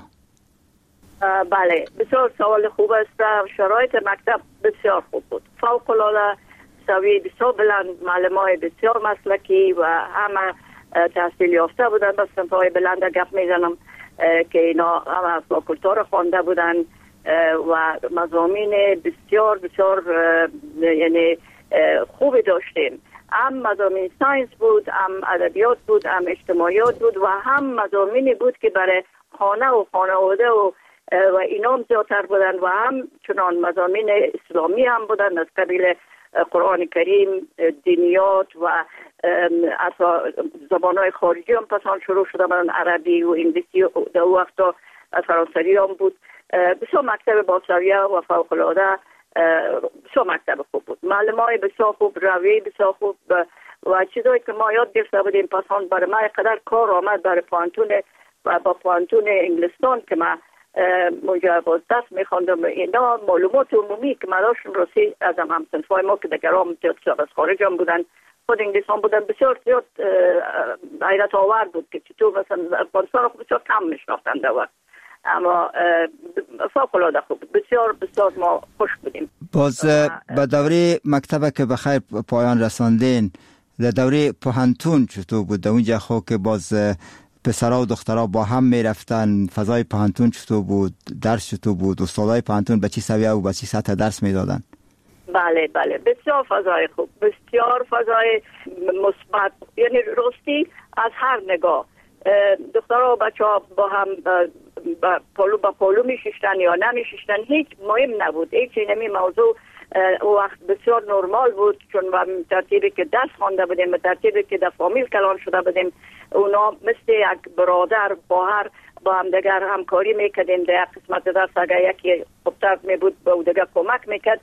[SPEAKER 6] بله، بسیار سوال خوب است. شرایط مکتب بسیار خوب بود، فوق العاده، سوی بسیار بلند، معلمای بسیار مسلکی و همه تحصیل یافته بودن. بس صنفهای بلند گپ میزنم که اینا همه فاکولتار خوانده بودن و مضامین بسیار یعنی خوبی داشتیم. هم مضامین ساینس بود، هم ادبیات بود، هم اجتماعیات بود و هم مضامینی بود که برای خانه و خانواده و اینا زیادتر بودن و هم چنان مضامین اسلامی هم بودن از قبیل قرآن کریم، دینیات و اصلا زبانهای خارجی هم پسان شروع شده بودن، عربی و انگلیسی و در وقتا فرانسوی هم بود. بسیار مکتب باسویه و فوق العاده، بسیار مکتب خوب بود، معلمای بسیار خوب، روی بسیار خوب و چیزایی که ما یاد گرفته بودیم. پسان برای ما قدر کار آمد برای پوانتون و با پوانتون انگلستان که ما موجه باز دست میخواندم. اینا معلومات عمومی که ما داشتم رسی از هم صنفای ما که دیگر هم از خارج هم بودن، خود انگلیسان بودن، بسیار زیاد حیرت آور بود که چطور مثلا افغانستان رو بسیار کم میشناختن در وقت، اما فوق العاده خوب، بسیار ما خوش بودیم.
[SPEAKER 5] باز به دوره مکتب که بخیر پایان رساندین، در دوره پوهنتون چطور بود؟ در اونجا خو که باز پسرها و دخترها با هم میرفتن، فضای پوهنتون چطور بود؟ درس چطور بود؟ استادای پوهنتون به چی سویه و به چی سطح درس میدادن؟
[SPEAKER 6] بله بسیار فضای خوب، بسیار فضای مثبت، یعنی راستی از هر نگاه دخترها و بچه ها با هم با پولو میشیشتن یا نمیشیشتن هیچ مهم نبود. هیچ اینمی موضوع وقت بسیار نرمال بود، چون با ترتیبی که درس خوانده بودیم، به ترتیبی که در فامیل کلان شده بودیم، اونا مثل یک برادر خواهر با هم دیگر همکاری میکردیم. در قسمت درس اگر یکی خوبتر می بود به دیگر کمک میکرد.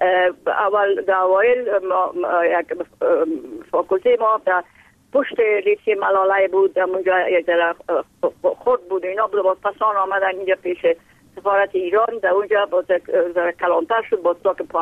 [SPEAKER 6] در اوایل یک فاکولته ما در پشت لیسه ملاله بود، اونجا یک در خود بود اینا بود. باز پسان آمدن اینجا پیش سفارت ایران، در اونجا باز کلانتر شد، باز تا که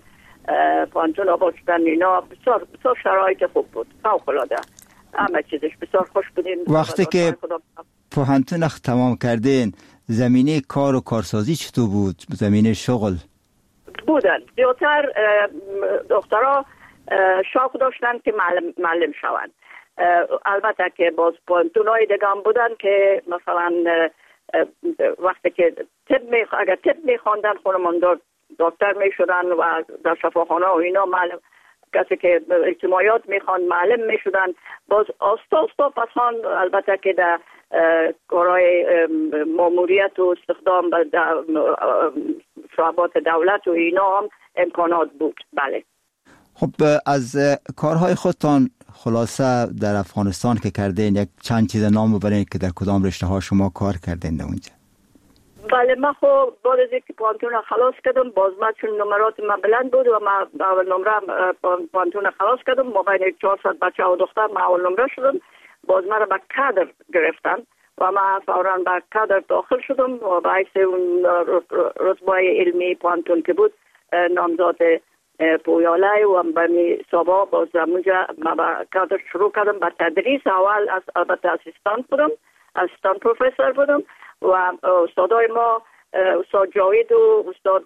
[SPEAKER 6] پانتون آباد شدن اینا. بسیار شرایط خوب بود، فوق العاده همه چیزش بسیار خوش بودیم.
[SPEAKER 5] وقتی که پانتون تمام کردین زمینه کار و کارسازی چطور بود؟ زمینه شغل
[SPEAKER 6] بودن زیادتر دخترها شوق داشتن که معلم شوند. البته که باز پانتونای دیگه هم بودن که مثلا وقتی که اگر طب میخواندن خانماندار دکتر میشدن و در شفاخانه و اینا معلم، کسی که اجتماعیات میخواند معلم میشدن. باز آستا پسان البته که در کارهای ماموریت و استخدام در شعبات دولت و اینا هم امکانات بود. بله.
[SPEAKER 5] خب از کارهای خودتان خلاصه در افغانستان که کردین یک چند چیز نام ببرین که در کدام رشته ها شما کار کردین در اونجا؟
[SPEAKER 6] بله، من خب بعد از اینکه پانتون خلاص کردم، باز من چون نمرات من بلند بود و من اول نمره پانتون خلاص کردم، ما بین 400 بچه و دختر من اول نمره شدم. باز من را به کادر گرفتن و من فوراً به کادر داخل شدم و به حیث اون رتبه علمی پانتون که بود نامزد پویاله و به سابا باز اونجا من به کادر شروع کردم به تدریس. اول البته اسیستانت بودم، اسیستانت پروفسور بودم و استادای ما استاد جاوید و استاد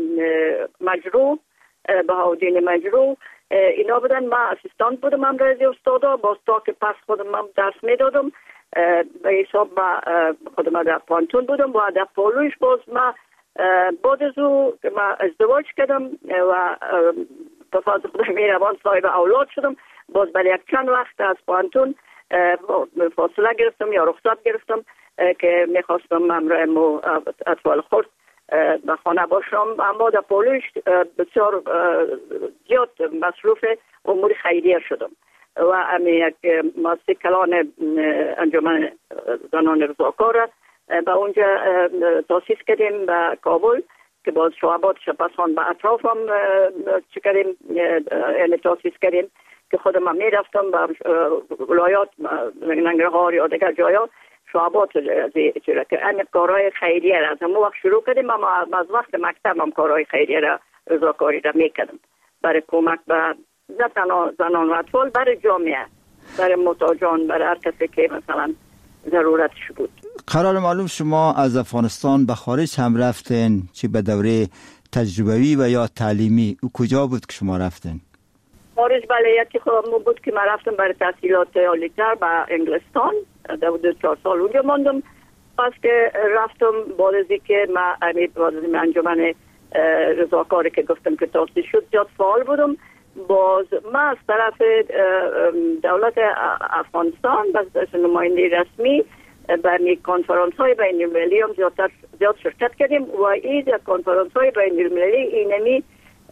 [SPEAKER 6] مجروح بهاءالدین مجروح اینا بودن. من اسیستانت بودم امروزی استادا. باز تا که پس خودم هم درس میدادم به حساب خودم در پانتون بودم و در پولوش. باز من بعد از او که من ازدواج کردم و به فضل خدا مهربان صاحب اولاد شدم. باز برای یک چند وقت از پانتون فاصله گرفتم یا رخصت گرفتم که میخواستم امرای اطفال خود به خانه باشم. اما در پولوش بسیار زیاد مصروف امور خیریه شدم و امی یک مؤسسه کلان انجمن زنان رضاکار به اونجا تاسیس کردیم به کابل که باز شعبات شپسان به اطراف هم چه کردیم یعنی تاسیس کردیم که خودم هم میرفتم به ولایات ننگرهار یا دیگر جایا شعبات اجرا که این کارهای خیریه را از همون وقت شروع کردیم. اما از وقت مکتب هم کارهای خیریه را رضاکاری را میکردم برای کمک به نه تنها زنان و اطفال، برای جامعه، برای محتاجان، برای هر کسی که مثلا ضرورتش بود.
[SPEAKER 5] قرار معلوم شما از افغانستان به خارج هم رفتین، چی به دوره تجربوی و یا تعلیمی؟ او کجا بود که شما رفتین؟
[SPEAKER 6] خارج بله، یکی خودم بود که من رفتم برای تحصیلات عالی‌تر به انگلستان. 4 سال اونجا ماندم. پس که رفتم بعد از اینکه من انجمن رضاکاری که گفتم که تاسیس شد زیاد فعال بودم. باز من از طرف دولت افغانستان به نماینده رسمی به کنفرانس های بین المللی هم زیاد شرکت کردیم و این کنفرانس های بین المللی اینمی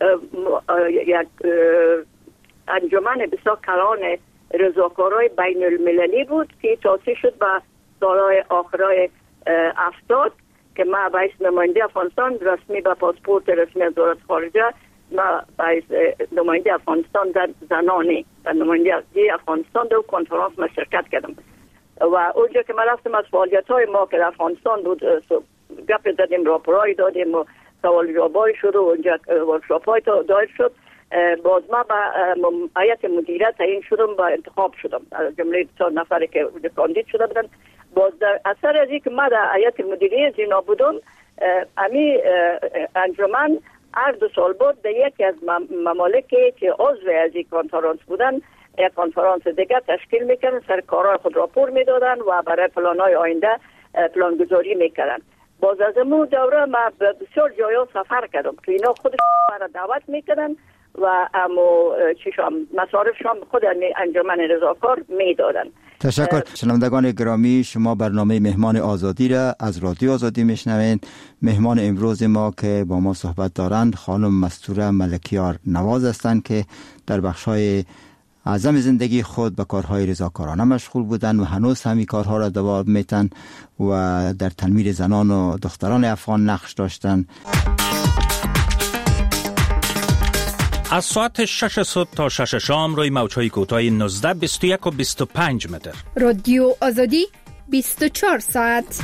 [SPEAKER 6] یک انجمن بسیار کلان رضاکارای بین المللی بود که تاسیس شد به سالهای آخرای 70 که من باعث نماینده افغانستان رسمی به پاسپورت رسمی از وزارت خارجه ما باعث نماینده افغانستان زنانی و نماینده افغانستان در کنفرانس ما شرکت کردم و اونجا که من رفتم از فعالیت‌های ما که در افغانستان بود گپ زدیم، راپورای دادیم و سوال جوابای شد و اونجا ورکشاپ‌های دایر شد. باز ما به هیئت مدیره تعیین شدم و انتخاب شدم از جمله 4 نفری که کاندید شده بودن. باز در اثر از اینکه ما در هیئت مدیره زینا بودم، امی انجمن هر 2 سال بود در یکی از ممالکی که عضو از این کنفرانس بودن یک کنفرانس دیگه تشکیل میکردن، سر کارهای خود راپور میدادن و برای پلانهای آینده پلانگذاری میکردن. باز از اون دوره ما بسیار جایا سفر کردم که اینا خودشون مرا دعوت میکردن و اما مصارفشان خود انجمن رضاکار میدادن.
[SPEAKER 5] تشکر. شنوندگان گرامی، شما برنامه مهمان آزادی را از رادیو آزادی میشنوید. مهمان امروز ما که با ما صحبت دارند خانم مستوره ملکیار نواز هستند که در بخش‌های اعظم زندگی خود به کارهای رضاکارانه مشغول بودند و هنوز همین کارها را دوام میتن و در تنویر زنان و دختران افغان نقش داشتند.
[SPEAKER 7] از ساعت 6 صبح تا 6 شام روی موج‌های کوتاه 19، 21 و 25 متر.
[SPEAKER 8] رادیو آزادی 24 ساعت.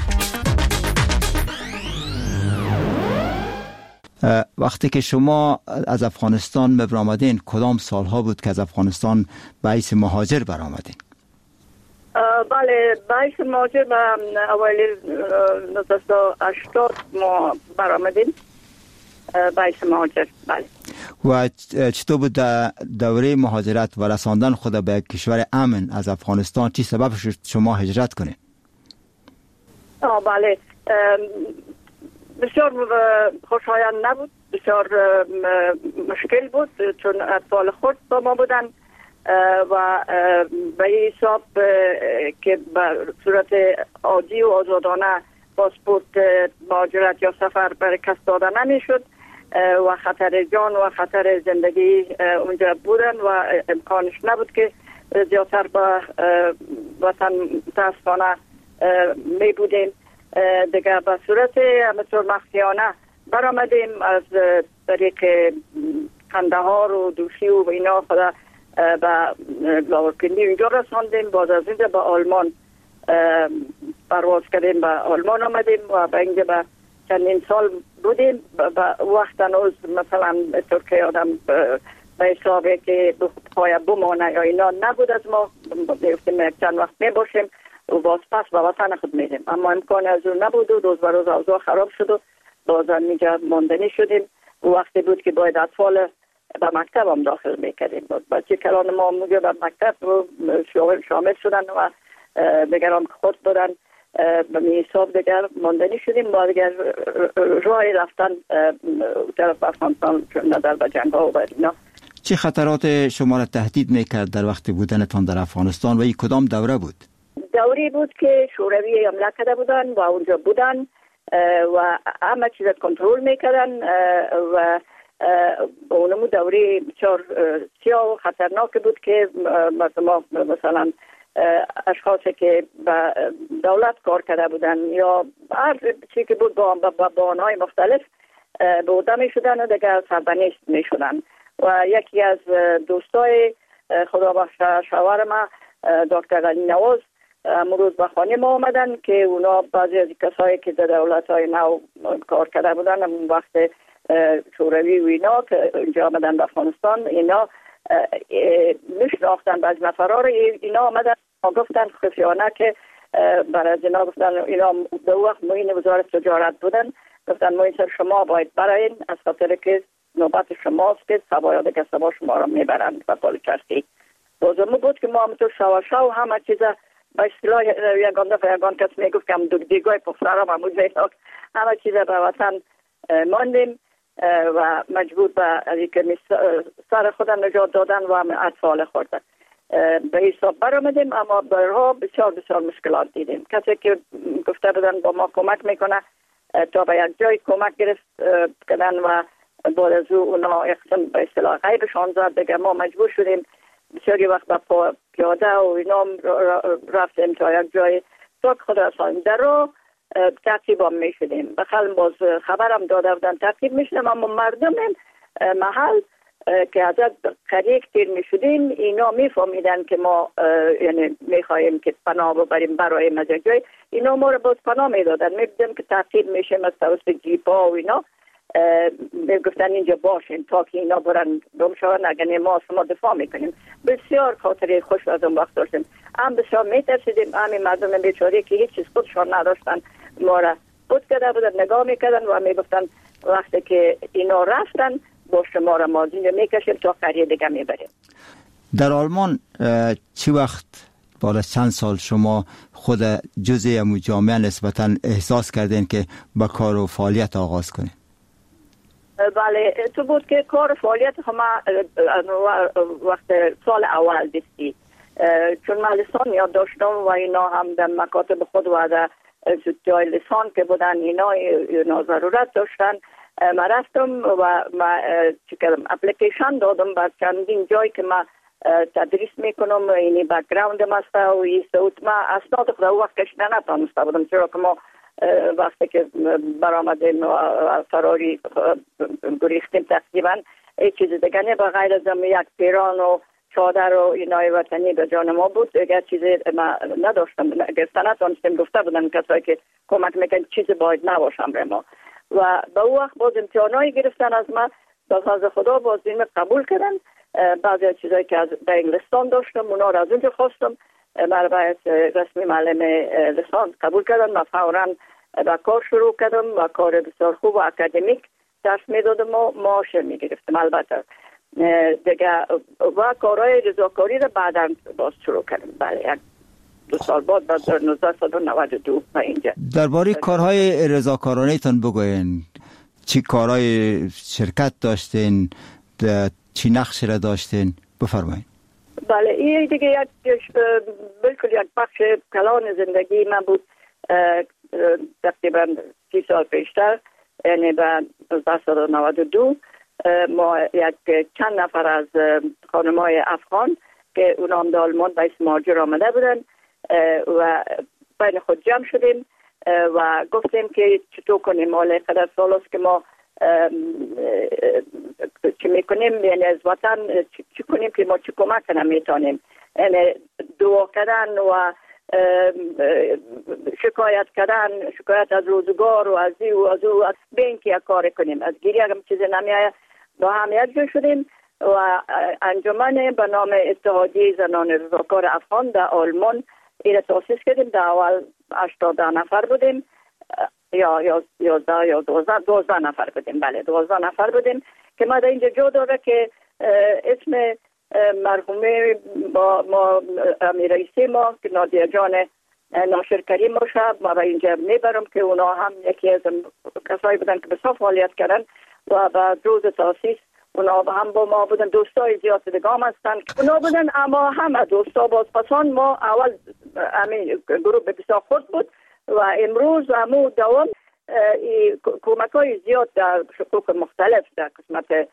[SPEAKER 5] وقتی که شما از افغانستان برآمدین کدام سالها بود که از افغانستان به حیث مهاجر برآمدین؟
[SPEAKER 6] بله، به حیث مهاجر به اوایل 1980 ما برآمدیم. به حیث مهاجر، بله.
[SPEAKER 5] و چطور بود دوره مهاجرت و رساندن خود به کشور امن از افغانستان؟ چی سبب شد شما هجرت کنید؟
[SPEAKER 6] بله، بسیار خوشایند نبود، بسیار مشکل بود، چون اطفال خود با ما بودن و به حساب که به صورت عادی و آزادانه پاسپورت مهاجرت یا سفر برای کس داده نمیشد و خطر جان و خطر زندگی اونجا بودن و امکانش نبود که زیادتر به وطن متاسفانه می بودیم. دیگه به صورت همطور مخفیانه برآمدیم، از طریق قندهار و دوشی و اینا خدا به لاورکندی اینجا رساندیم. باز از اینجا به آلمان پرواز کردیم، به آلمان آمدیم و به اینجا به چندین سال بودیم. وقت هنوز مثلا ترکیه آدم به حسابه که پای بمانه یا اینا نبود از ما، بیفتیم چند وقت می باشیم و باز پس به وطن خود میدیم، اما امکان از اون نبود و روز به روز اوضاع خراب شد و باز اینجا ماندنی شدیم. و وقتی بود که باید اطفال به مکتب هم داخل میکردیم، بچه کلان ما موجه به مکتب شامل شدن و دیگران خود بودن به می حساب دیگر ماندنی شدیم. با دیگر راه رفتن طرف افغانستان نظر به جنگ ها و اینا.
[SPEAKER 5] چه خطرات شما را تهدید میکرد در وقت بودنتان در افغانستان و این کدام دوره بود؟
[SPEAKER 6] دوری بود که شوروی حمله کرده بودن و اونجا بودن و همه چیز کنترل میکردن و اونمو دوری بسیار سیاه و خطرناک بود که ما مثلا اشخاصی که به دولت کار کرده بودن یا هر چی که بود با بانهای مختلف بوده می شدن و دیگر سربنیست می شدن. و یکی از دوستای خدا بخش شوهرم دکتر علی نواز امروز به خانه ما آمدن که اونا بعضی از کسایی که در دولت‌های نو کار کرده بودن اون وقت شوروی و اینا که اینجا آمدن به افغانستان، اینا میشناختن بعض نفرها رو. اینا آمدن گفتن خفیانه که برای اینا گفتن اینا به وقت معین وزارت تجارت بودن، گفتن ما این سر شما باید براین از خاطر که نوبت شماست که سبا دیگه سبا شما رو میبرند و پالچرخی. بازمو بود که ما همونطور شوا همه چیزا با اصطلاح یگان کس میگفت که هم دیگای پخرارم همون زیاد همه چیزا به وطن ماندیم و مجبور به از اینکه سر خودم نجات دادن و اطفال خوردن به حساب برآمدیم. اما برها بسیار بسیار مشکلات دیدیم. کسی که گفته بودن با ما کمک میکنه تا به یک جای کمک گرفت کردن و بعد از اونا اقسام به اصطلاح غیبشان زد. دیگه ما مجبور شدیم بسیاری وقت با پیاده و اینا رفتیم تا یک جای تا که خدا رسانیم. در رو تعقیب هم می شدیم، بخل باز خبرم داده بودن تعقیب می شدیم، اما مردم محل که از قریق تیر می شدیم اینا می فهمیدن که ما یعنی می خواهیم که پناه ببریم برای مجاجای، اینا ما رو باز پناه می دادن. می بدیم که تعقیب می شیم از توسط جیپا و اینا، می گفتن اینجا باشین تا که اینا برن دمشان اگر ما شما دفاع میکنیم. بسیار خاطره خوش از اون وقت داشتیم. هم بسیار میترسیدیم، همین مردم بیچاره که هیچ چیز خودشان نداشتن ما را بود کرده بودن نگاه میکردن و میگفتن وقتی که اینا رفتن با شما را ما اینجا میکشیم تا قریه دیگه میبریم.
[SPEAKER 5] در آلمان چی وقت بالا چند سال شما خود جزء امو جامعه نسبتا احساس کردین که با کار و فعالیت آغاز کنین؟
[SPEAKER 6] بله، تو بود که کار فعالیت همه وقت سال اول دیستی، چون من لسان یاد داشتم و اینا هم در مکاتب خود و در جای لسان که بودن اینا ضرورت داشتن. من رفتم و ما اپلیکیشن دادم بر چندین جای که من تدریس میکنم. اینی بک‌گراندم است و این صوت ما اسناد خود وقت کشیدن نتونسته بودم، چرا که ما وقتی که برآمدیم و فراری گریختیم تقریبا هیچ چیز دیگه نه به غیر از یک پیران و چادر و اینای وطنی به جان ما بود. دیگه چیزی ما نداشتم، گفتن نتونستیم. گفته بودن کسایی که کمک میکنن چیزی باید نباشم برای ما. و به اون وقت باز امتحانایی گرفتن از ما، به فضل خدا باز این قبول کردن. بعضی از چیزایی که از انگلستان داشتم اونا را از اونجا خواستم، من باید رسمی معلم لیسانس قبول کردم و فوراً با کار شروع کردم و کار بسیار خوب و اکادمیک درس میدادم و معاش میگرفتم. البته دیگه و کارهای رضاکاری را بعدا باز شروع کردم. بله 2 سال بعد 1992 و اینجا.
[SPEAKER 5] درباره کارهای رضاکارانه تان بگوین، چی کارهای شرکت داشتین، چی نقش را داشتین؟ بفرمایید.
[SPEAKER 6] بله این دیگه بالکل یک بخش کلان زندگی من بود. تقریبا 30 سال پیشتر، یعنی به 1992 ما یک چند نفر از خانمای افغان که اونا هم در آلمان به اسم مهاجر آمده بودن و بین خود جمع شدیم و گفتیم که چطور کنیم. حالا قدر سال است که ما چی میکنیم، یعنی از وطن چی کنیم که ما چی کمک کنم میتونیم. یعنی دعا کردن و شکایت از روزگار و از بین که کار کنیم. از گیری اگر چیزی نمیایه با هم یک شدیم و انجمن به نام اتحادیه زنان رضاکار افغان در آلمان این تاسیس کردیم. در اول 80 نفر بودیم یا 11 یا 12 نفر بودیم. بله 12 نفر بودیم که ما در اینجا جا داره که اسم مرحومه ما امیر رئیسی ما که نادیه جان ناشر کریم باشه ما به اینجا میبرم که اونا هم یکی از کسایی بودن که بسیار فعالیت کردن و بعد روز تاسیس اونا هم با ما بودن. دوستای زیاد دیگه هم هستن اونا بودن، اما همه دوستا باز پسان ما اول همین گروه بسیار خود بود و امروز همون دوام کمک های زیاد در شکوک مختلف در قسمت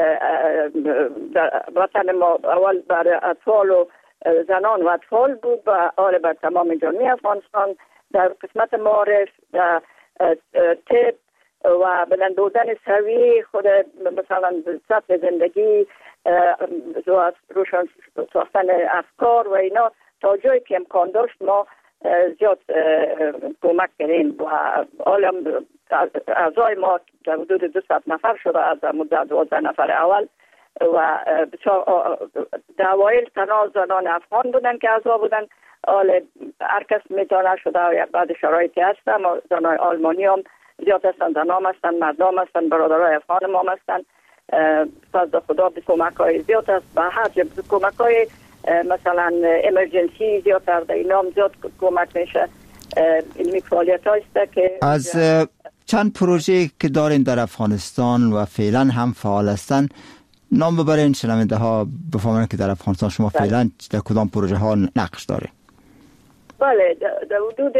[SPEAKER 6] وطن ما اول برای اطفال و زنان و اطفال بود و آره بر تمام جامعه افغانستان در قسمت معارف در طب و بلند بودن سوی خود مثلا سطح زندگی روشن ساختن افکار و اینا تا جایی که امکان داشت ما زیاد کمک کردیم و عالم اعضای ما در حدود 200 نفر شده از مدت 12 نفر اول و در اوایل تنها زنان افغان بودن که اعضا بودن. حال هر کس میتونه شده و بعد شرایطی هستن. زنان آلمانی هم زیاد هستن، زنان هستن، مردم هستن، برادرای افغان ما هستن. فضل خدا به کمک های زیاد هست به هر جب کمک های مثلا امرجنسی زیاد در اینا هم زیاد کمک میشه. علمی فعالیت هایست که
[SPEAKER 5] از چند پروژه که دارین در افغانستان و فعلا هم فعال هستن نام ببرین شنونده ها بفهمن که در افغانستان شما فعلا در کدام پروژه ها نقش داره؟
[SPEAKER 6] بله در حدود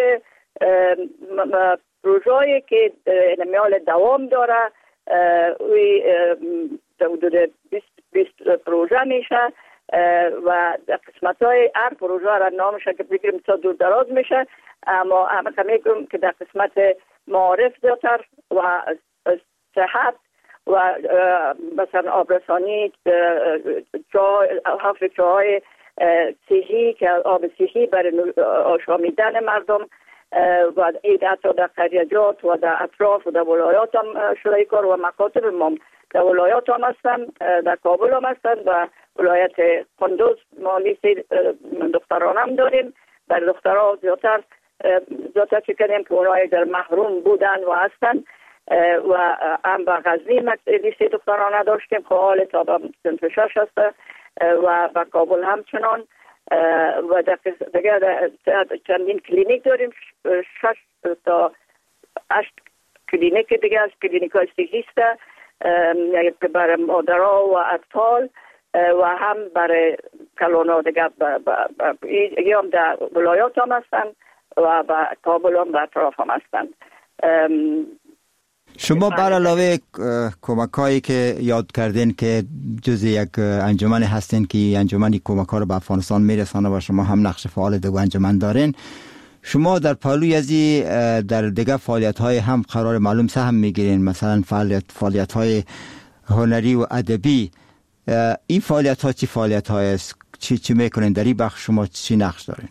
[SPEAKER 6] پروژه‌ای که نمیال دوام داره در حدود 20 پروژه میشه و در قسمت های هر پروژه را نامش که بگیریم تا دور دراز میشه، اما همه میگم که در قسمت معارف زیادتر و صحت و مثلا آبرسانی حفظ جاهای صحی که آب صحی برای آشامیدن مردم و حتی در قریجات و در اطراف و در ولایات هم شده کار و مکاتب ما در ولایات هم هستن، در کابل هم هستن و ولایت قندوز ما لیست دختران هم داریم. برای دخترها زیادتر چه کنیم که اونایی در محروم بودن و هستن و هم به غزنی لیست دختران داشتیم که حال تا به سنف 6 هست و به کابل همچنان و دیگه چندین کلینیک داریم 6 تا 8 کلینیک دیگه از کلینیک های سیجیسته برای مادرها و اطفال و هم برای کلونا دیگه هم در ولایات هم هستن و با کابل هم در اطراف هم هستن.
[SPEAKER 5] شما بر علاوه کمک‌هایی که یاد کردین که جز یک انجمن هستین که انجمنی کمک‌ها رو به افغانستان میرسانه و شما هم نقش فعال دو انجمن دارین، شما در پهلوی ازی در دیگه فعالیت‌های هم قرار معلوم سهم میگیرین، مثلا فعالیت‌های هنری و ادبی. این فعالیت‌ها چی فعالیت‌های است؟ چی میکنین در این بخش؟ شما چی نقش دارین؟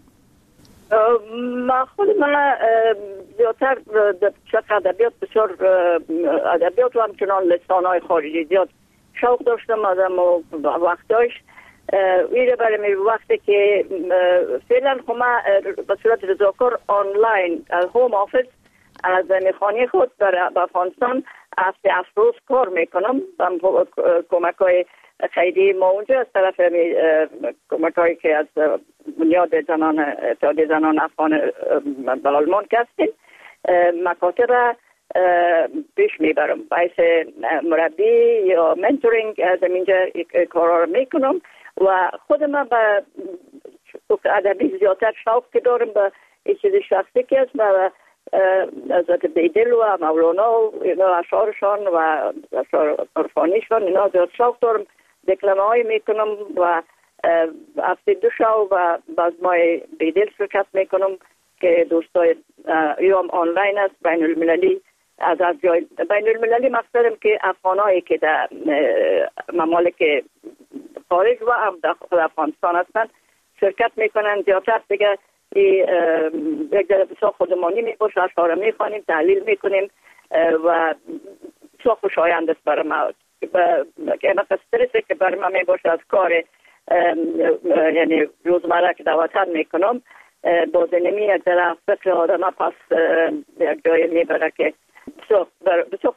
[SPEAKER 6] من زیادتر در شق ادبیات بسیار ادبیات و همچنان لسان‌های خارجی زیاد شوق داشتم آدم و وقتاش ویره برای وقتی که فعلا ما به صورت رضاکار آنلاین از هوم آفیس از میخانه خود در افغانستان هفته روز کار میکنم. کمک‌های خیلی ما اونجا از طرف کمک‌هایی که از بنیاد زنان اتحادیه زنان افغان به آلمان هستیم مکاتب را پیش میبرم، باعث مربی یا منتورینگ از اینجا کارا رو میکنم و خودم به ادبی زیادتر شوق که دارم به این چیز شخصی که است و حضرت بیدل و مولانا و اشعارشان و اشعار عرفانیشان اینا زیاد شوق دارم، دکلمه های میکنم و هفته 2 شب و باز مای بیدل شرکت میکنم که دوستای یا آنلاین است بین المللی از جای بین المللی مقصدم که افغانایی که در ممالک خارج و هم داخل افغانستان هستند شرکت میکنن زیادتر دیگه یک در بسیار خودمانی میباشه، اشعار میخوانیم، تحلیل میکنیم و بسیار خوشایند است برای ما که استرسی که برای ما میباشه از کار یعنی روزمره که در وطن میکنم بازنمی یک در فکر آدم پس یک جای میبره که بسیار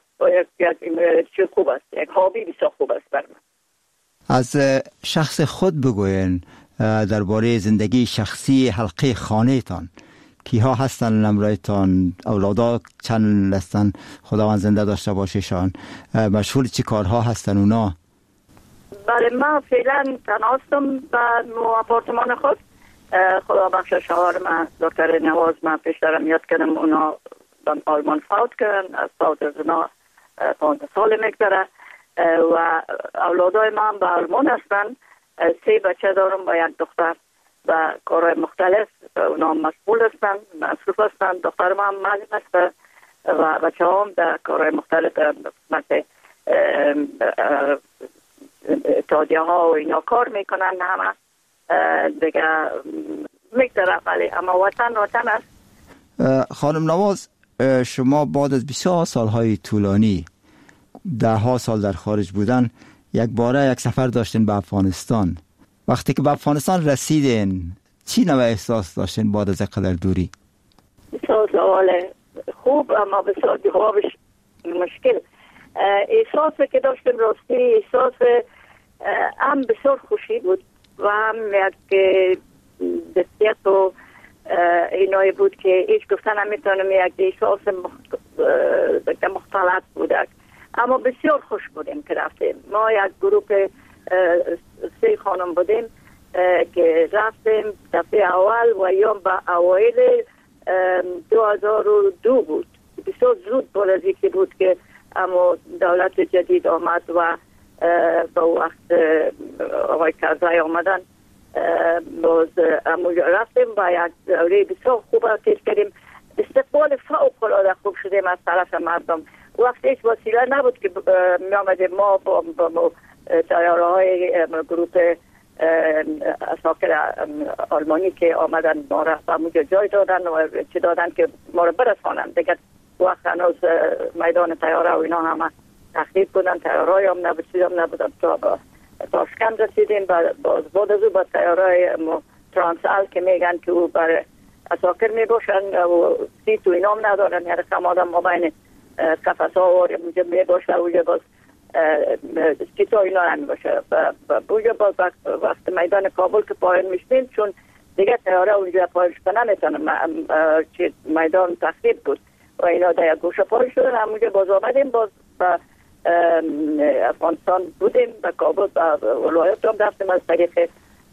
[SPEAKER 6] یک خوب است، یک هابی بسیار خوب است برای من.
[SPEAKER 5] از شخص خود بگوین درباره زندگی شخصی حلقه خانه تان، کیها هستن نمرایتان، اولادا چند هستن، خداوند زنده داشته باشیشان، مشغول چی کارها هستن اونا؟
[SPEAKER 6] بله من فعلا تنها هستم به آپارتمان خود، خدا بخش شوهر من دکتر نواز من پیش دارم یاد کردم اونا آلمان فوت کردن، از فوت از اونا 15 سال میگذره و اولادای من به آلمان هستن، 3 بچه دارم با یک دختر و کارهای مختلف اونا مسئول هستن، مصروف هستن. دختر من معلم هست و بچه هم در کارهای مختلف مثل اتحادیه ها و اینا کار میکنن، همه دیگه میگذره. ولی اما وطن است.
[SPEAKER 5] خانم نواز، شما بعد از بسیار سالهای طولانی 10 سال در خارج بودن یک باره یک سفر داشتین به افغانستان. وقتی که به افغانستان رسیدین چی نوع احساس داشتین بعد از اینقدر دوری؟
[SPEAKER 6] بسیار سوال خوب اما بسیار جوابش مشکل. احساسی که داشتم راستی احساس هم بسیار خوشی بود و هم یک دستیت و اینایی بود که هیچ گفتن نمیتونم، یک احساس مختلط بود، اما بسیار خوش بودیم که رفتیم. ما یک گروه 3 خانم بودیم که رفتیم دفعه اول و یوم به اوایل 2002 بود. بسیار زود بعد از اینکه بود که اما دولت جدید آمد و با وقت آقای کرزی آمدن باز رفتیم و یک دوره بسیار خوب تیر کردیم. استقبال فوق العاده خوب شدیم از طرف مردم. وقت هیچ وسیله نبود که می آمدیم ما با تیاره های گروه اساکر آلمانی که آمدن ما را به اونجا جای دادن و چی دادن که ما را برسانن. دیگه وقت هنوز میدان تیاره و اینا همه تخریب بودن، تیاره های هم نبود، چیز هم نبودن. تا تاشکند رسیدیم بعد از او با تیاره های ترانسال که میگن که او بر اساکر می باشن و سیت و اینا هم ندارن، یعنی کم آدم ما بین قفص ها و اونجا می باشه و اونجا باز سیت ها اینا نمی باشه. اونجا باز وقت میدان کابل که پایین میشتیم چون دیگه تیاره اونجا پایین شده نمیتونم، میدان تخریب بود و اینا در یک گوشه پایین شدن. همونجا باز آمدیم، باز با افغانستان بودیم، با کابل با ولایت هم رفتیم از طریق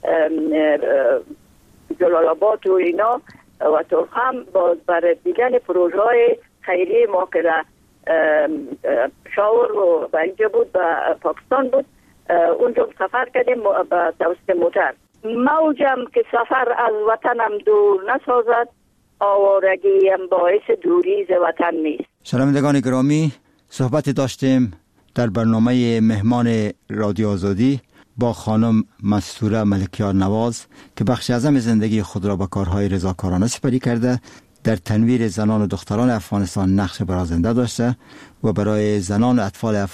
[SPEAKER 6] جلال آباد و اینا و ترخم باز برای دیدن پروژه های خیلی ما که شاور و اینجا بود و پاکستان بود. اونجا سفر کردیم با توسط موتر. موجم که سفر از وطنم دور نسازد، آوارگی هم باعث دوری ز وطن نیست.
[SPEAKER 5] شنوندگان گرامی، صحبت داشتیم در برنامه مهمان رادیو آزادی با خانم مستوره ملکیار نواز که بخش اعظم زندگی خود را به کارهای رضاکارانه سپری کرده، در تنویر زنان و دختران افغانستان نقش برازنده داشته و برای زنان و اطفال